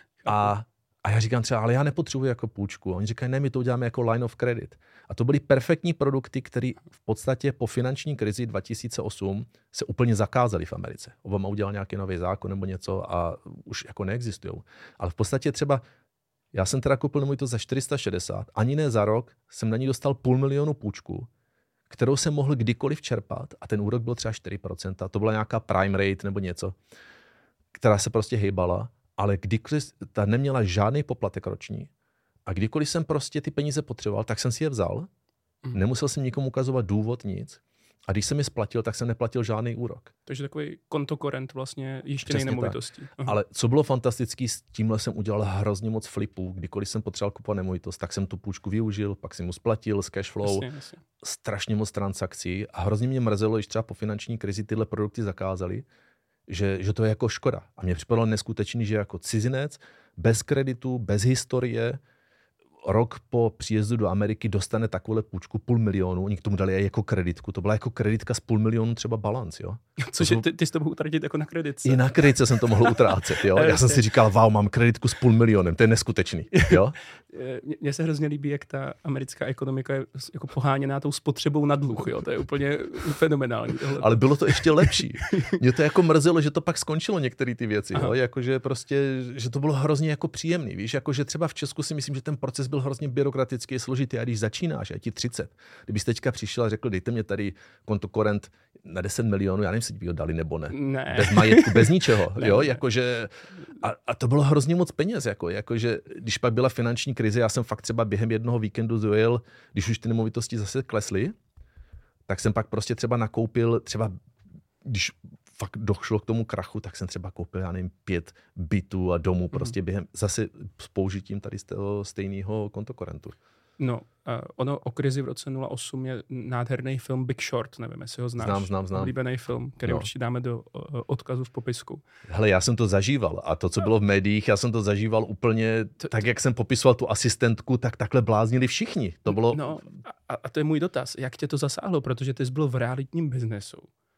A já říkám třeba, ale já nepotřebuji jako půjčku. A oni říkají, ne, my to uděláme jako line of credit. A to byly perfektní produkty, které v podstatě po finanční krizi 2008 se úplně zakázaly v Americe. Obama udělal nějaký nový zákon nebo něco a už jako neexistují. Ale v podstatě třeba, já jsem teda koupil nemovitost za 460, ani ne za rok, jsem na ní dostal 500 000 půjčku, kterou jsem mohl kdykoliv čerpat a ten úrok byl třeba 4%. To byla nějaká prime rate nebo něco, která se prostě hejbala. Ale kdykoliv ta neměla žádný poplatek roční a kdykoliv jsem prostě ty peníze potřeboval, tak jsem si je vzal, nemusel jsem nikomu ukazovat důvod, nic. A když jsem je splatil, tak jsem neplatil žádný úrok. Takže takový kontokorent vlastně jištěnej nemovitostí. Ale co bylo fantastický, s tímhle jsem udělal hrozně moc flipů. Kdykoliv jsem potřeboval kupovat nemovitost, tak jsem tu půjčku využil, pak jsem mu splatil z cashflow, jasně. strašně moc transakcí a hrozně mě mrzelo, když třeba po finanční krizi tyhle produkty zakázali, že to je jako škoda. A mně připadalo neskutečný, že jako cizinec, bez kreditu, bez historie, rok po příjezdu do Ameriky dostane takovou půjčku 500 000, oni k tomu dali jako kreditku. To byla jako kreditka z 500 000 třeba balanc, jo. Cože ty jsi to mohl utratit jako na kreditce. I na kreditce jsem to mohl utrácet, jo. Já jsem si říkal, wow, mám kreditku s 500 000, to je neskutečný, jo. Mně se hrozně líbí, jak ta americká ekonomika je jako poháněná tou spotřebou na dluh, jo. To je úplně fenomenální. Tohleto. Ale bylo to ještě lepší. Mě to jako mrzelo, že to pak skončilo některé ty věci, jo. Jakože prostě, že to bylo hrozně jako příjemný, víš, jakože třeba v Česku si myslím, že ten proces byl hrozně byrokratický, složitý, a když začínáš, a ti 30, kdybyste teďka přišel a řekl, dejte mě tady kontokorent na 10 milionů, já nevím, jestli by ho dali nebo ne. Bez majetku, bez ničeho, jo, jakože a to bylo hrozně moc peněz, jakože když pak byla finanční krize, já jsem fakt třeba během jednoho víkendu dojel, když už ty nemovitosti zase klesly, tak jsem pak prostě třeba nakoupil, třeba když fakt došlo k tomu krachu, tak jsem třeba koupil, já nevím, 5 bytů a domů prostě během, zase s použitím tady z toho stejného kontokorentu. No, ono o krizi v roce 2008 je nádherný film Big Short, nevím, jestli ho znáš. Znám. Oblíbený film, který určitě dáme do odkazu v popisku. Hele, já jsem to zažíval a to, co bylo v médiích, já jsem to zažíval úplně tak, jak jsem popisoval tu asistentku, tak takhle bláznili všichni. To bylo... No, a to je můj dotaz. Jak tě to zasáhlo? Protože ty jsi byl v realitním biznesu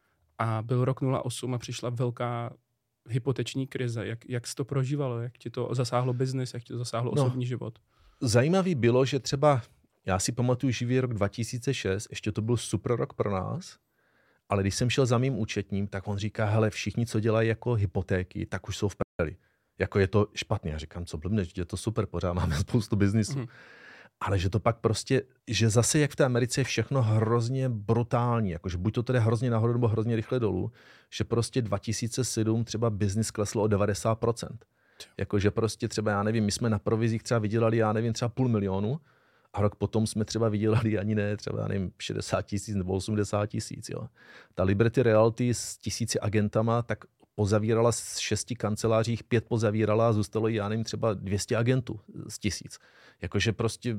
a byl rok 2008 a přišla velká hypoteční krize. Jak jsi to prožívalo? Jak ti to zasáhlo biznis? Jak ti to zasáhlo osobní život? Zajímavý bylo, že třeba, já si pamatuju živý rok 2006, ještě to byl super rok pro nás, ale když jsem šel za mým účetním, tak on říká, hele, všichni, co dělají jako hypotéky, tak už jsou v prdeli. Jako je to špatně. Já říkám, co blbneš, je to super, pořád máme spoustu biznisu. Ale že to pak prostě, že zase jak v té Americe je všechno hrozně brutální, jakože buď to tedy hrozně nahoru, nebo hrozně rychle dolů, že prostě 2007 třeba biznis kleslo o 90%. Jakože prostě třeba, já nevím, my jsme na provizích třeba vydělali, já nevím, třeba 500 000 a rok potom jsme třeba vydělali ani ne, třeba, já nevím, 60 000 nebo 80 000, jo. Ta Liberty Realty s 1000 agentama, tak pozavírala z 6 kancelářích, 5 pozavírala a zůstalo jí, já nevím, třeba 200 agentů z 1000. Jakože prostě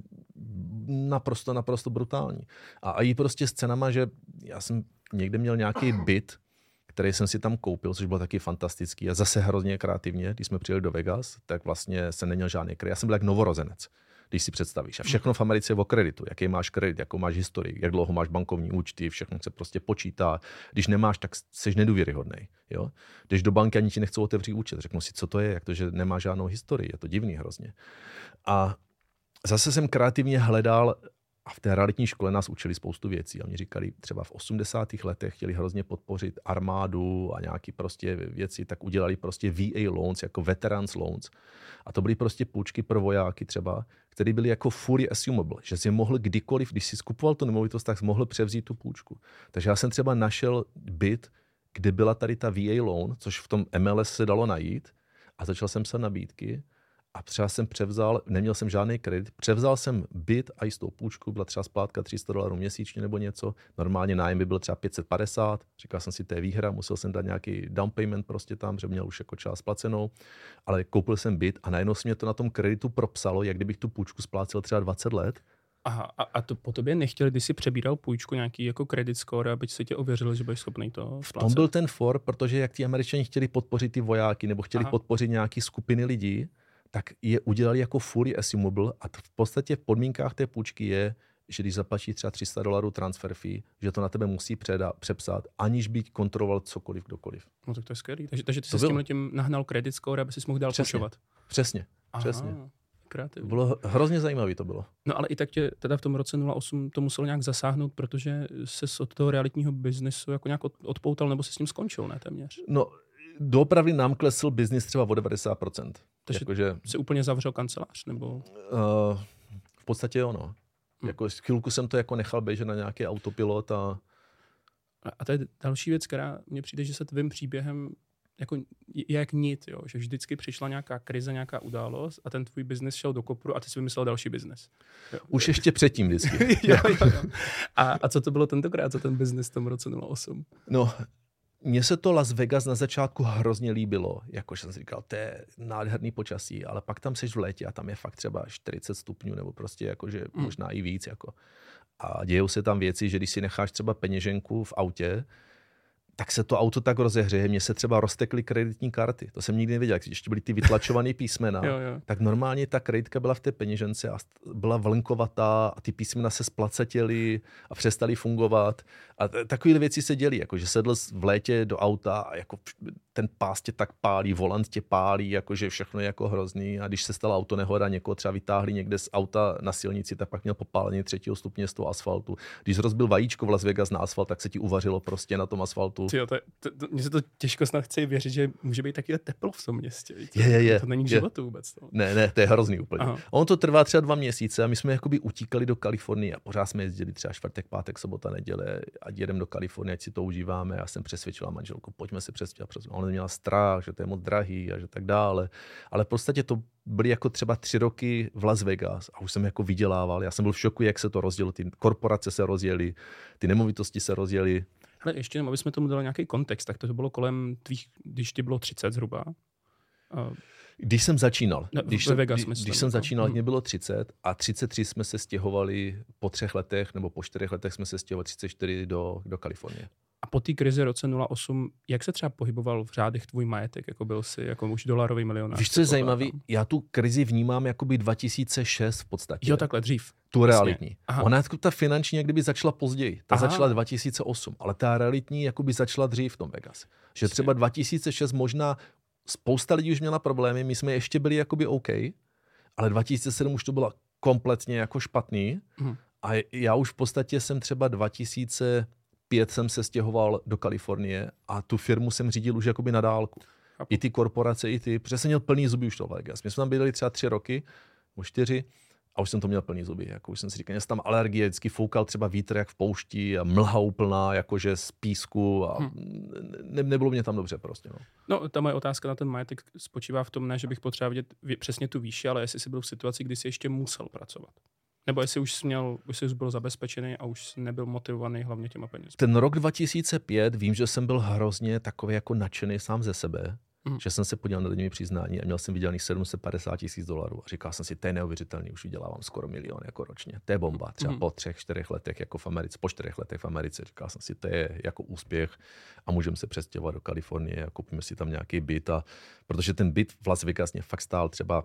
naprosto brutální. A i prostě s cenama, že já jsem někde měl nějaký byt, který jsem si tam koupil, což bylo taky fantastický a zase hrozně kreativně, když jsme přijeli do Vegas, tak vlastně jsem neměl žádný kredit. Já jsem byl jak novorozenec, když si představíš. A všechno v Americe je o kreditu. Jaký máš kredit, jakou máš historii, jak dlouho máš bankovní účty, všechno se prostě počítá. Když nemáš, tak jsi nedůvěryhodnej. Jo? Když do banky ani ti nechcou otevřít účet, řeknu si, co to je, jak to, že nemá žádnou historii. Je to divný hrozně. A zase jsem kreativně hledal. A v té realitní škole nás učili spoustu věcí. A oni říkali, třeba v 80. letech chtěli hrozně podpořit armádu a nějaké prostě věci, tak udělali prostě VA loans, jako veterans loans. A to byly prostě půjčky pro vojáky třeba, které byly jako fully assumable, že si mohl kdykoliv, když si skupoval tu nemovitost, tak jsi mohl převzít tu půjčku. Takže já jsem třeba našel byt, kde byla tady ta VA loan, což v tom MLS se dalo najít, a začal jsem se nabídky. a třeba jsem převzal, neměl jsem žádný kredit, převzal jsem byt a jistou půjčku, byla třeba splátka $300 měsíčně nebo něco, normálně nájem by byl třeba 550, říkal jsem si, to je výhra, musel jsem dát nějaký down payment prostě tam, že měl už jako část splacenou, ale koupil jsem byt a najednou se mě to na tom kreditu propsalo, jak kdybych tu půjčku splácel třeba 20 let. Aha, a to po tobě nechtěli, když jsi přebíral půjčku nějaký jako credit score, aby se tě ověřili, že budeš schopný to splácet? V tom byl ten for, protože jak ti Američani chtěli podpořit ty vojáky nebo chtěli podpořit nějaký skupiny lidí, tak je udělali jako fully assumable a v podstatě v podmínkách té půjčky je, že když zaplatíš třeba $300 transfer fee, že to na tebe musí přepsat, aniž by kontroloval cokoliv, kdokoliv. No tak to je skvělý. Takže ty jsi s tím nahnal credit score, aby jsi mohl dál půjčovat. Přesně. Kreativní. Bylo hrozně zajímavý to bylo. No ale i tak tě teda v tom roce 2008 to muselo nějak zasáhnout, protože ses od toho realitního biznesu jako nějak odpoutal, nebo se s ním skončil, ne téměř? No, doopravdy nám klesl biznis třeba o 90%. Takže jakože jsi úplně zavřel kancelář, nebo? V podstatě jo, no. Jako chvilku jsem to jako nechal běžet na nějaký autopilot a to je další věc, která mně přijde, že se tvým příběhem jako je jak nit, jo? Že vždycky přišla nějaká krize, nějaká událost a ten tvůj biznis šel do kopru a ty jsi vymyslel další biznis. Už ještě předtím vždycky. jo. A co to bylo tentokrát za ten biznis v tom roce 2008? No, mně se to Las Vegas na začátku hrozně líbilo, jakože jsem si říkal, to je nádherný počasí, ale pak tam seš v létě a tam je fakt třeba 40 stupňů nebo prostě jakože možná i víc. Jako. A dějou se tam věci, že když si necháš třeba peněženku v autě, tak se to auto tak rozehřeje. Mně se třeba roztekly kreditní karty. To jsem nikdy nevěděl. Když ještě byly ty vytlačované písmena, tak normálně ta kreditka byla v té peněžence a byla vlnkovatá a ty písmena se splacetěly a přestaly fungovat. A takové věci se dělí, jako že sedl v létě do auta a jako ten pás tě tak pálí, volant tě pálí, jakože všechno je jako hrozný. A když se stala autonehoda, někoho třeba vytáhli někde z auta na silnici, tak pak měl popálení 3. stupně z toho asfaltu. Když rozbil vajíčko v Las Vegas na asfalt, tak se ti uvařilo prostě na tom asfaltu. Mně se to těžko snad chce věřit, že může být taky teplo v tom městě. Je. To není k životu vůbec. To. Ne, to je hrozný úplně. Aha. On to trvá třeba 2 měsíce a my jsme jakoby utíkali do Kalifornie a pořád jsme jezdili třeba čtvrtek, pátek, sobota, neděle, ať jedeme do Kalifornie, ať si to užíváme. Já jsem přesvědčila manželku, pojďme se přesvědčit. Ona měla strach, že to je moc drahý a že tak dále. Ale v podstatě to byly jako třeba 3 roky v Las Vegas a už jsem jako vydělával. Já jsem byl v šoku, jak se to rozdělilo. Ty korporace se rozjeli, ty nemovitosti se rozjeli. Ale ještě jenom, aby jsme tomu dali nějaký kontext, tak to bylo kolem tvých, když ti bylo 30 zhruba. Když jsem začínal. Když jsem začínal, mě bylo 30 a 33 jsme se stěhovali po 3 letech nebo po 4 letech jsme se stěhovali 34 do Kalifornie. A po té krizi roce 2008, jak se třeba pohyboval v řádech tvůj majetek? Jako byl jsi jako už dolarový milionář? Víš, co je zajímavý? Já tu krizi vnímám jakoby 2006 v podstatě. Jo, takhle dřív. Tu realitní. Ona ta finanční kdyby začala později. Ta začala 2008, ale ta realitní jakoby začala dřív v tom Vegas. Že třeba 2006 možná spousta lidí už měla problémy, my jsme ještě byli jakoby OK, ale 2007 už to bylo kompletně jako špatný a já už v podstatě jsem třeba 2005 jsem se stěhoval do Kalifornie a tu firmu jsem řídil už jakoby na dálku. I ty korporace, protože jsem měl plný zuby už toho Vegas. My jsme tam bydleli třeba 3 roky, nebo 4, a už jsem to měl plný zuby. Jako už jsem si říkal, že tam alergie, vždycky foukal třeba vítr jak v poušti a mlha úplná, jakože z písku a nebylo mě tam dobře prostě. No, ta moje otázka na ten majetek spočívá v tom, ne, že bych potřeboval vidět přesně tu výši, ale jestli jsi byl v situaci, kdy jsi ještě musel pracovat. Nebo jestli už jsi byl zabezpečený a už nebyl motivovaný hlavně těma penězi. Ten rok 2005, vím, že jsem byl hrozně takový jako nadšený sám ze sebe, že jsem se podíval na daňové přiznání a měl jsem vydělaných $750,000 a říkal jsem si, to je neuvěřitelný, už vydělávám skoro 1 milion jako ročně. To je bomba, třeba po 3-4 letech jako v Americe, po 4 letech v Americe, říkal jsem si, to je jako úspěch a můžeme se přestěhovat do Kalifornie a koupíme si tam nějaký byt, protože ten byt v Las Vegas mě fakt stál třeba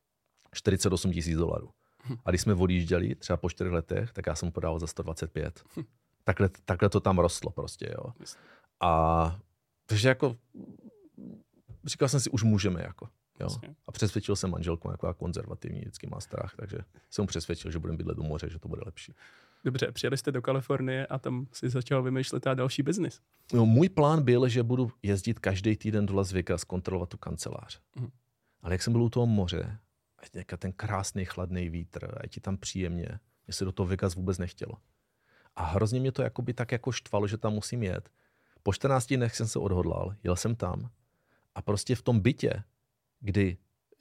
$48,000. A když jsme odjížděli třeba po 4 letech, tak já jsem podával za 125. Takhle to tam rostlo prostě, jo. A takže jako říkal jsem si, už můžeme jako. Jo. A přesvědčil jsem manželku, jako konzervativní, vždycky má strach, takže jsem přesvědčil, že budeme bydlet u moře, že to bude lepší. Dobře, přijeli jste do Kalifornie a tam si začal vymýšlet další biznis. No, můj plán byl, že budu jezdit každý týden do Las Vegas, kontrolovat tu kancelář. Ale jak jsem byl u toho moře, a ten krásný chladný vítr, a je ti tam příjemně, mě se do toho Vegas vůbec nechtělo. A hrozně mě to jakoby tak jako štvalo, že tam musím jet. Po 14 dnech jsem se odhodlal, jel jsem tam a prostě v tom bytě, kdy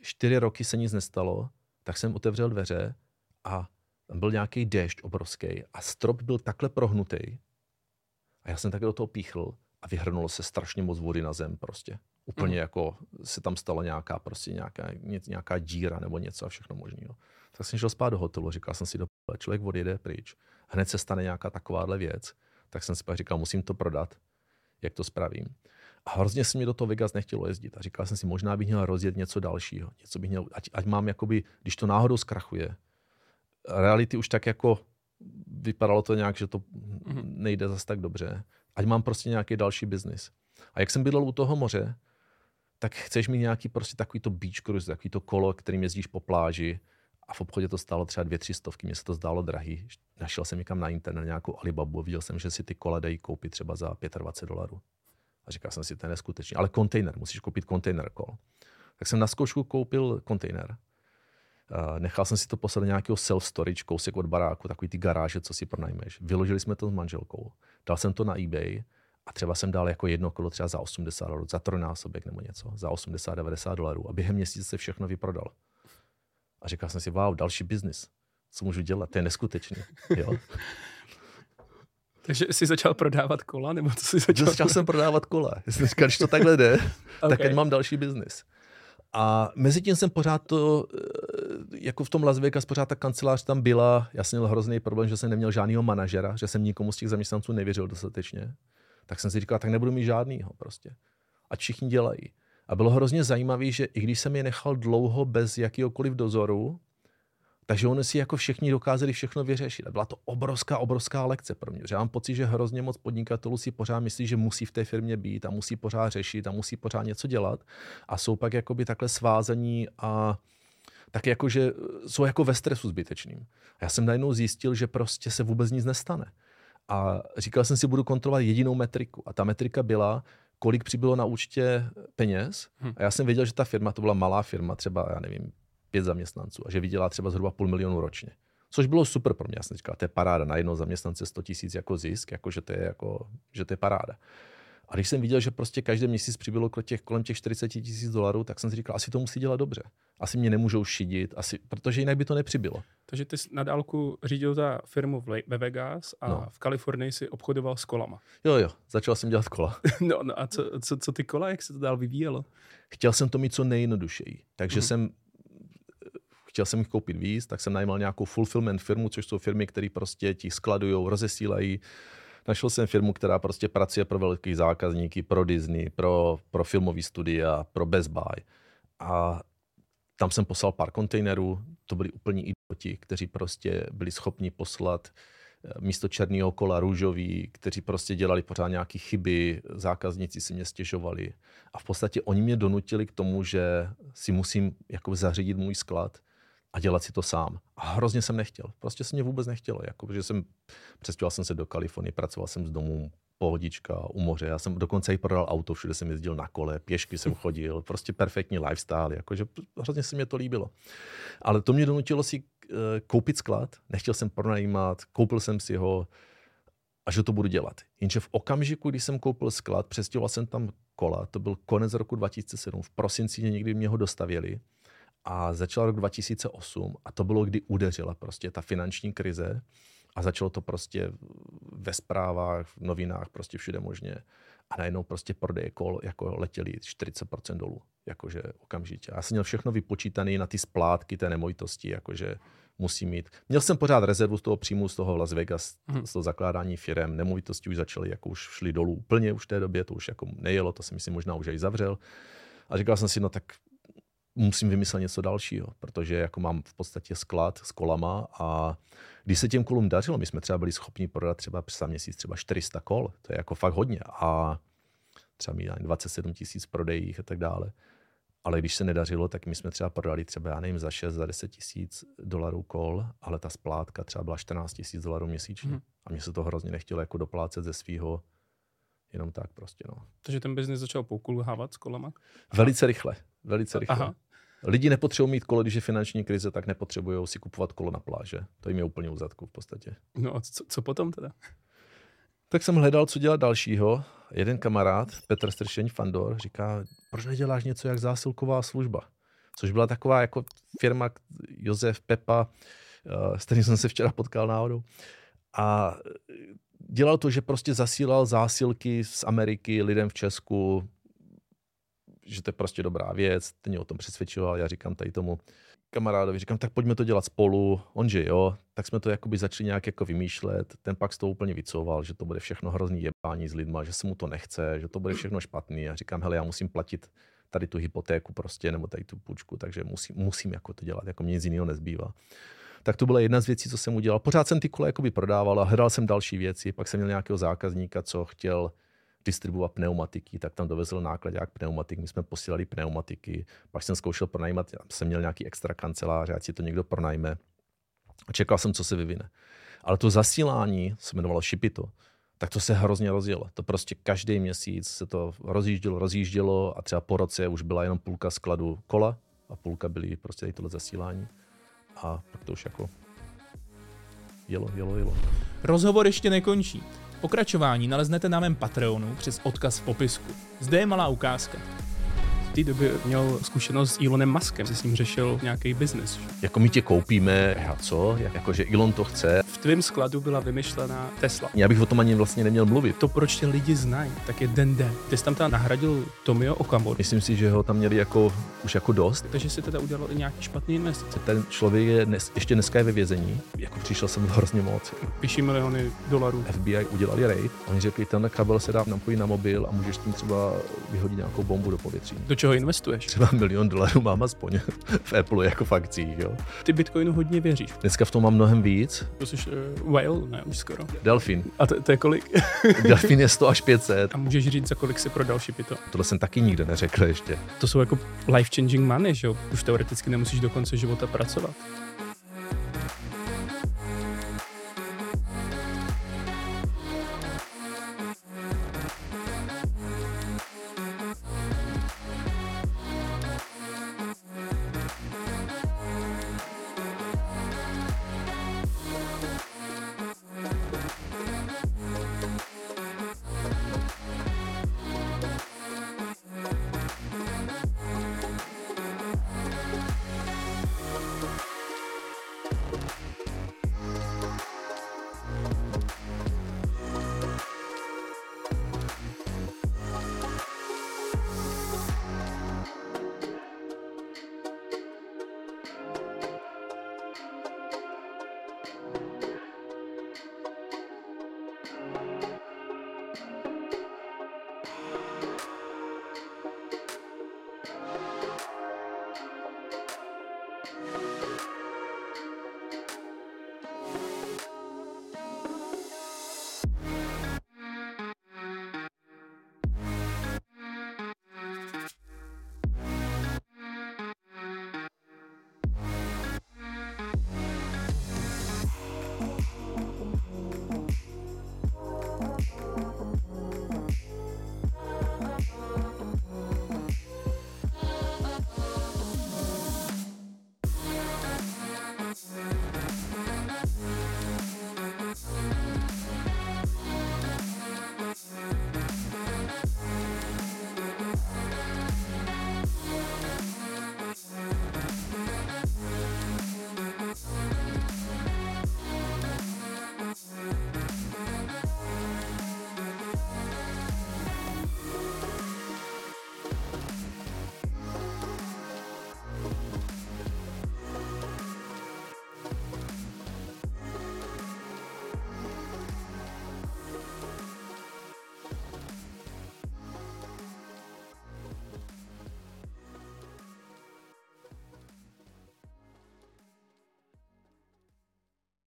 4 roky se nic nestalo, tak jsem otevřel dveře a byl nějaký déšť obrovský a strop byl takhle prohnutý. A já jsem takhle do toho píchl a vyhrnulo se strašně moc vody na zem prostě. Úplně jako se tam stala nějaká díra nebo něco a všechno možného. Tak jsem šel spát do hotelu, říkal jsem si, člověk odjede pryč. Hned se stane nějaká takováhle věc. Tak jsem si pak říkal, musím to prodat, jak to spravím. A hrozně se mi do toho Vegas nechtělo jezdit. A říkal jsem si, možná bych měl rozjet něco dalšího. Něco bych měl, ať mám jakoby, když to náhodou zkrachuje. Reality už tak jako vypadalo to nějak, že to nejde zas tak dobře. Ať mám prostě nějaký další biznis. A jak jsem bydlel u toho moře, tak chceš mít nějaký prostě takovýto beach cruise, takovýto kolo, kterým jezdíš po pláži a v obchodě to stálo třeba 200-300, mně se to zdálo drahý. Našel jsem někam na internet nějakou Alibabu, viděl jsem, že si ty kola dají koupit třeba za $25. A říkal jsem si, to je neskutečný. Ale kontejner, musíš koupit kontejner kol. Tak jsem na zkoušku koupil kontejner. Nechal jsem si to poslat do nějakého self-storage, kousek od baráku, takový ty garáže, co si pronajmeš. Vyložili jsme to s manželkou. Dal jsem to na eBay a třeba jsem dal jako jedno kolo třeba za $80, za trojnásobek nebo něco, za $80-90 a během měsíce se všechno vyprodal. A říkal jsem si, wow, další biznis. Co můžu dělat? To je neskutečný. Jo? Takže jsi začal prodávat kola? Nebo co jsi začal jsem prodávat kola. Jsem říkal, když to takhle jde, tak ať mám další biznis. A mezi tím jsem pořád to, jako v tom Las Vegas, pořád ta kancelář tam byla. Já jsem měl hrozný problém, že jsem neměl žádného manažera, že jsem nikomu z těch zaměstnanců nevěřil dostatečně. Tak jsem si říkal, tak nebudu mít žádnýho prostě. Ať všichni dělají. A bylo hrozně zajímavé, že i když jsem je nechal dlouho bez jakýhokoliv dozoru, takže oni si jako všichni dokázali všechno vyřešit. A byla to obrovská lekce pro mě. Že já mám pocit, že hrozně moc podnikatelů si pořád myslí, že musí v té firmě být a musí pořád řešit a musí pořád něco dělat. A jsou pak jakoby takhle svázaní a tak jako, že jsou jako ve stresu zbytečným. A já jsem najednou zjistil, že prostě se vůbec nic nestane. A říkal jsem si, budu kontrolovat jedinou metriku. A ta metrika byla, kolik přibylo na účtě peněz. A já jsem věděl, že ta firma, to byla malá firma, třeba, já nevím, 5 zaměstnanců a že vydělá třeba zhruba $500 000 ročně. Což bylo super pro mě. Já jsem říkal, to je paráda. Na jednoho zaměstnance 100 000 jako zisk, že to je paráda. A když jsem viděl, že prostě každý měsíc přibylo kolem těch $40 000, tak jsem si říkal, asi to musí dělat dobře. Asi mě nemůžou šidit, protože jinak by to nepřibylo. Takže ty jsi na dálku řídil ta firmu ve Vegas a v Kalifornii si obchodoval s kolama. Jo, začal jsem dělat kola. No a co ty kola, jak se to dál vyvíjelo? Chtěl jsem to mít co nejjednodušeji. Takže chtěl jsem jich koupit víc, tak jsem najímal nějakou fulfillment firmu, což jsou firmy, které prostě ti skladujou, rozesílají. Našel jsem firmu, která prostě pracuje pro velký zákazníky, pro Disney, pro filmový studia, pro Best Buy. A tam jsem poslal pár kontejnerů, to byli úplní idioti, kteří prostě byli schopni poslat místo černého kola růžový, kteří prostě dělali pořád nějaké chyby, zákazníci si mě stěžovali. A v podstatě oni mě donutili k tomu, že si musím jako zařídit můj sklad a dělat si to sám. A hrozně jsem nechtěl. Prostě se mě vůbec nechtělo. Přestěhoval jsem se do Kalifornie, pracoval jsem z domu, pohodička, u moře. Já jsem dokonce i prodal auto, všude jsem jezdil na kole, pěšky jsem chodil, prostě perfektní lifestyle, jakože hrozně se mě to líbilo. Ale to mě donutilo si koupit sklad, nechtěl jsem pronajímat, koupil jsem si ho a že to budu dělat. Jenže v okamžiku, když jsem koupil sklad, přestěhoval jsem tam kola, to byl konec roku 2007, v prosinci někdy mě ho dostavěli a začal rok 2008 a to bylo, kdy udeřila prostě ta finanční krize a začalo to prostě ve zprávách, v novinách, prostě všude možně. A najednou prostě prodeje kol jako letěli 40% dolů, jakože okamžitě. Já jsem měl všechno vypočítané na ty splátky té nemovitosti, jakože musím mít. Měl jsem pořád rezervu z toho příjmu, z toho Las Vegas, z toho zakládání firem. Nemovitosti už začaly, jako už šly dolů úplně už v té době, to už jako nejelo, to si myslím možná už i zavřel. A říkal jsem si, no tak musím vymyslet něco dalšího, protože jako mám v podstatě sklad s kolama a když se těm kolům dařilo, my jsme třeba byli schopni prodat třeba za měsíc třeba 400 kol, to je jako fakt hodně a třeba mít 27 000 prodejích a tak dále. Ale když se nedařilo, tak my jsme třeba prodali třeba, já nevím, za 6, za 10 000 $ kol, ale ta splátka třeba byla 14 000 $ měsíčně. A mně se to hrozně nechtělo jako doplácet ze svýho, jenom tak prostě, no. Takže ten biznis začal pokulhávat s kolama? Velice rychle. Aha. Lidi nepotřebují mít kolo, když je finanční krize, tak nepotřebují si kupovat kolo na pláže. To jim je úplně u zadku v podstatě. No a co potom teda? Tak jsem hledal, co dělat dalšího. Jeden kamarád, Petr Stršeň Fandor, říká, proč neděláš něco jak zásilková služba? což byla taková jako firma Josef Pepa, s kterým jsem se včera potkal náhodou. A dělal to, že prostě zasílal zásilky z Ameriky lidem v Česku, že to je prostě dobrá věc, ten mě o tom přesvědčoval, já říkám tady tomu kamarádovi, říkám, tak pojďme to dělat spolu, on že jo, tak jsme to jakoby začali nějak jako vymýšlet, ten pak z toho úplně vycouval, že to bude všechno hrozný jebání s lidma, že se mu to nechce, že to bude všechno špatný a říkám, hele, já musím platit tady tu hypotéku prostě, nebo tady tu půjčku, takže musím jako to dělat, jako mě nic jiného nezbývá. Tak to byla jedna z věcí, co jsem udělal. Pořád jsem ty kola jakoby prodával a hledal jsem další věci, pak jsem měl nějakého zákazníka, co chtěl distribuovat pneumatiky, tak tam dovezl nákladák pneumatik, my jsme posílali pneumatiky, pak jsem zkoušel pronajímat, jsem měl nějaký extra kancelář, ať si to někdo pronajme a čekal jsem, co se vyvine. Ale to zasílání, se jmenovalo Shipito, tak to se hrozně rozjelo. To prostě každý měsíc se to rozjíždělo a třeba po roce už byla jenom půlka skladu kola a půlka byly prostě tady tohle zasílání a pak to už jako jelo. Rozhovor ještě nekončí. Pokračování naleznete na mém Patreonu přes odkaz v popisku. Zde je malá ukázka. V té době měl zkušenost s Elonem Muskem, jsi s ním řešil nějaký biznes. Jako my tě koupíme, a co? Jakože Elon to chce. V tvém skladu byla vymyšlená Tesla. Já bych o tom ani vlastně neměl mluvit. To, proč tě lidi znají, tak je den den. Ty jsi tam nahradil Tomio Okamoru. Myslím si, že ho tam měli jako, už jako dost. Takže si teda udělal i nějaký špatný investice. Ten člověk je ještě dneska je ve vězení. Jako přišel jsem hrozně moc. Píší miliony dolarů. FBI udělali raid. Oni řekli, tenhle kabel se dá napojit na mobil a můžeš tím třeba vyhodit nějakou bombu do povětří. Do čeho investuješ? Třeba $1 milion mám aspoň v Apple jako v akcích, jo. Ty Bitcoinu hodně věříš. Dneska v tom mám mnohem víc. To jsi whale, ne, už skoro. Delfin. A to je kolik? Delfin je 100 až 500. A můžeš říct, za kolik si prodal Shipito? Tohle jsem taky nikde neřekl ještě. To jsou jako life-changing money, že jo? Už teoreticky nemusíš do konce života pracovat.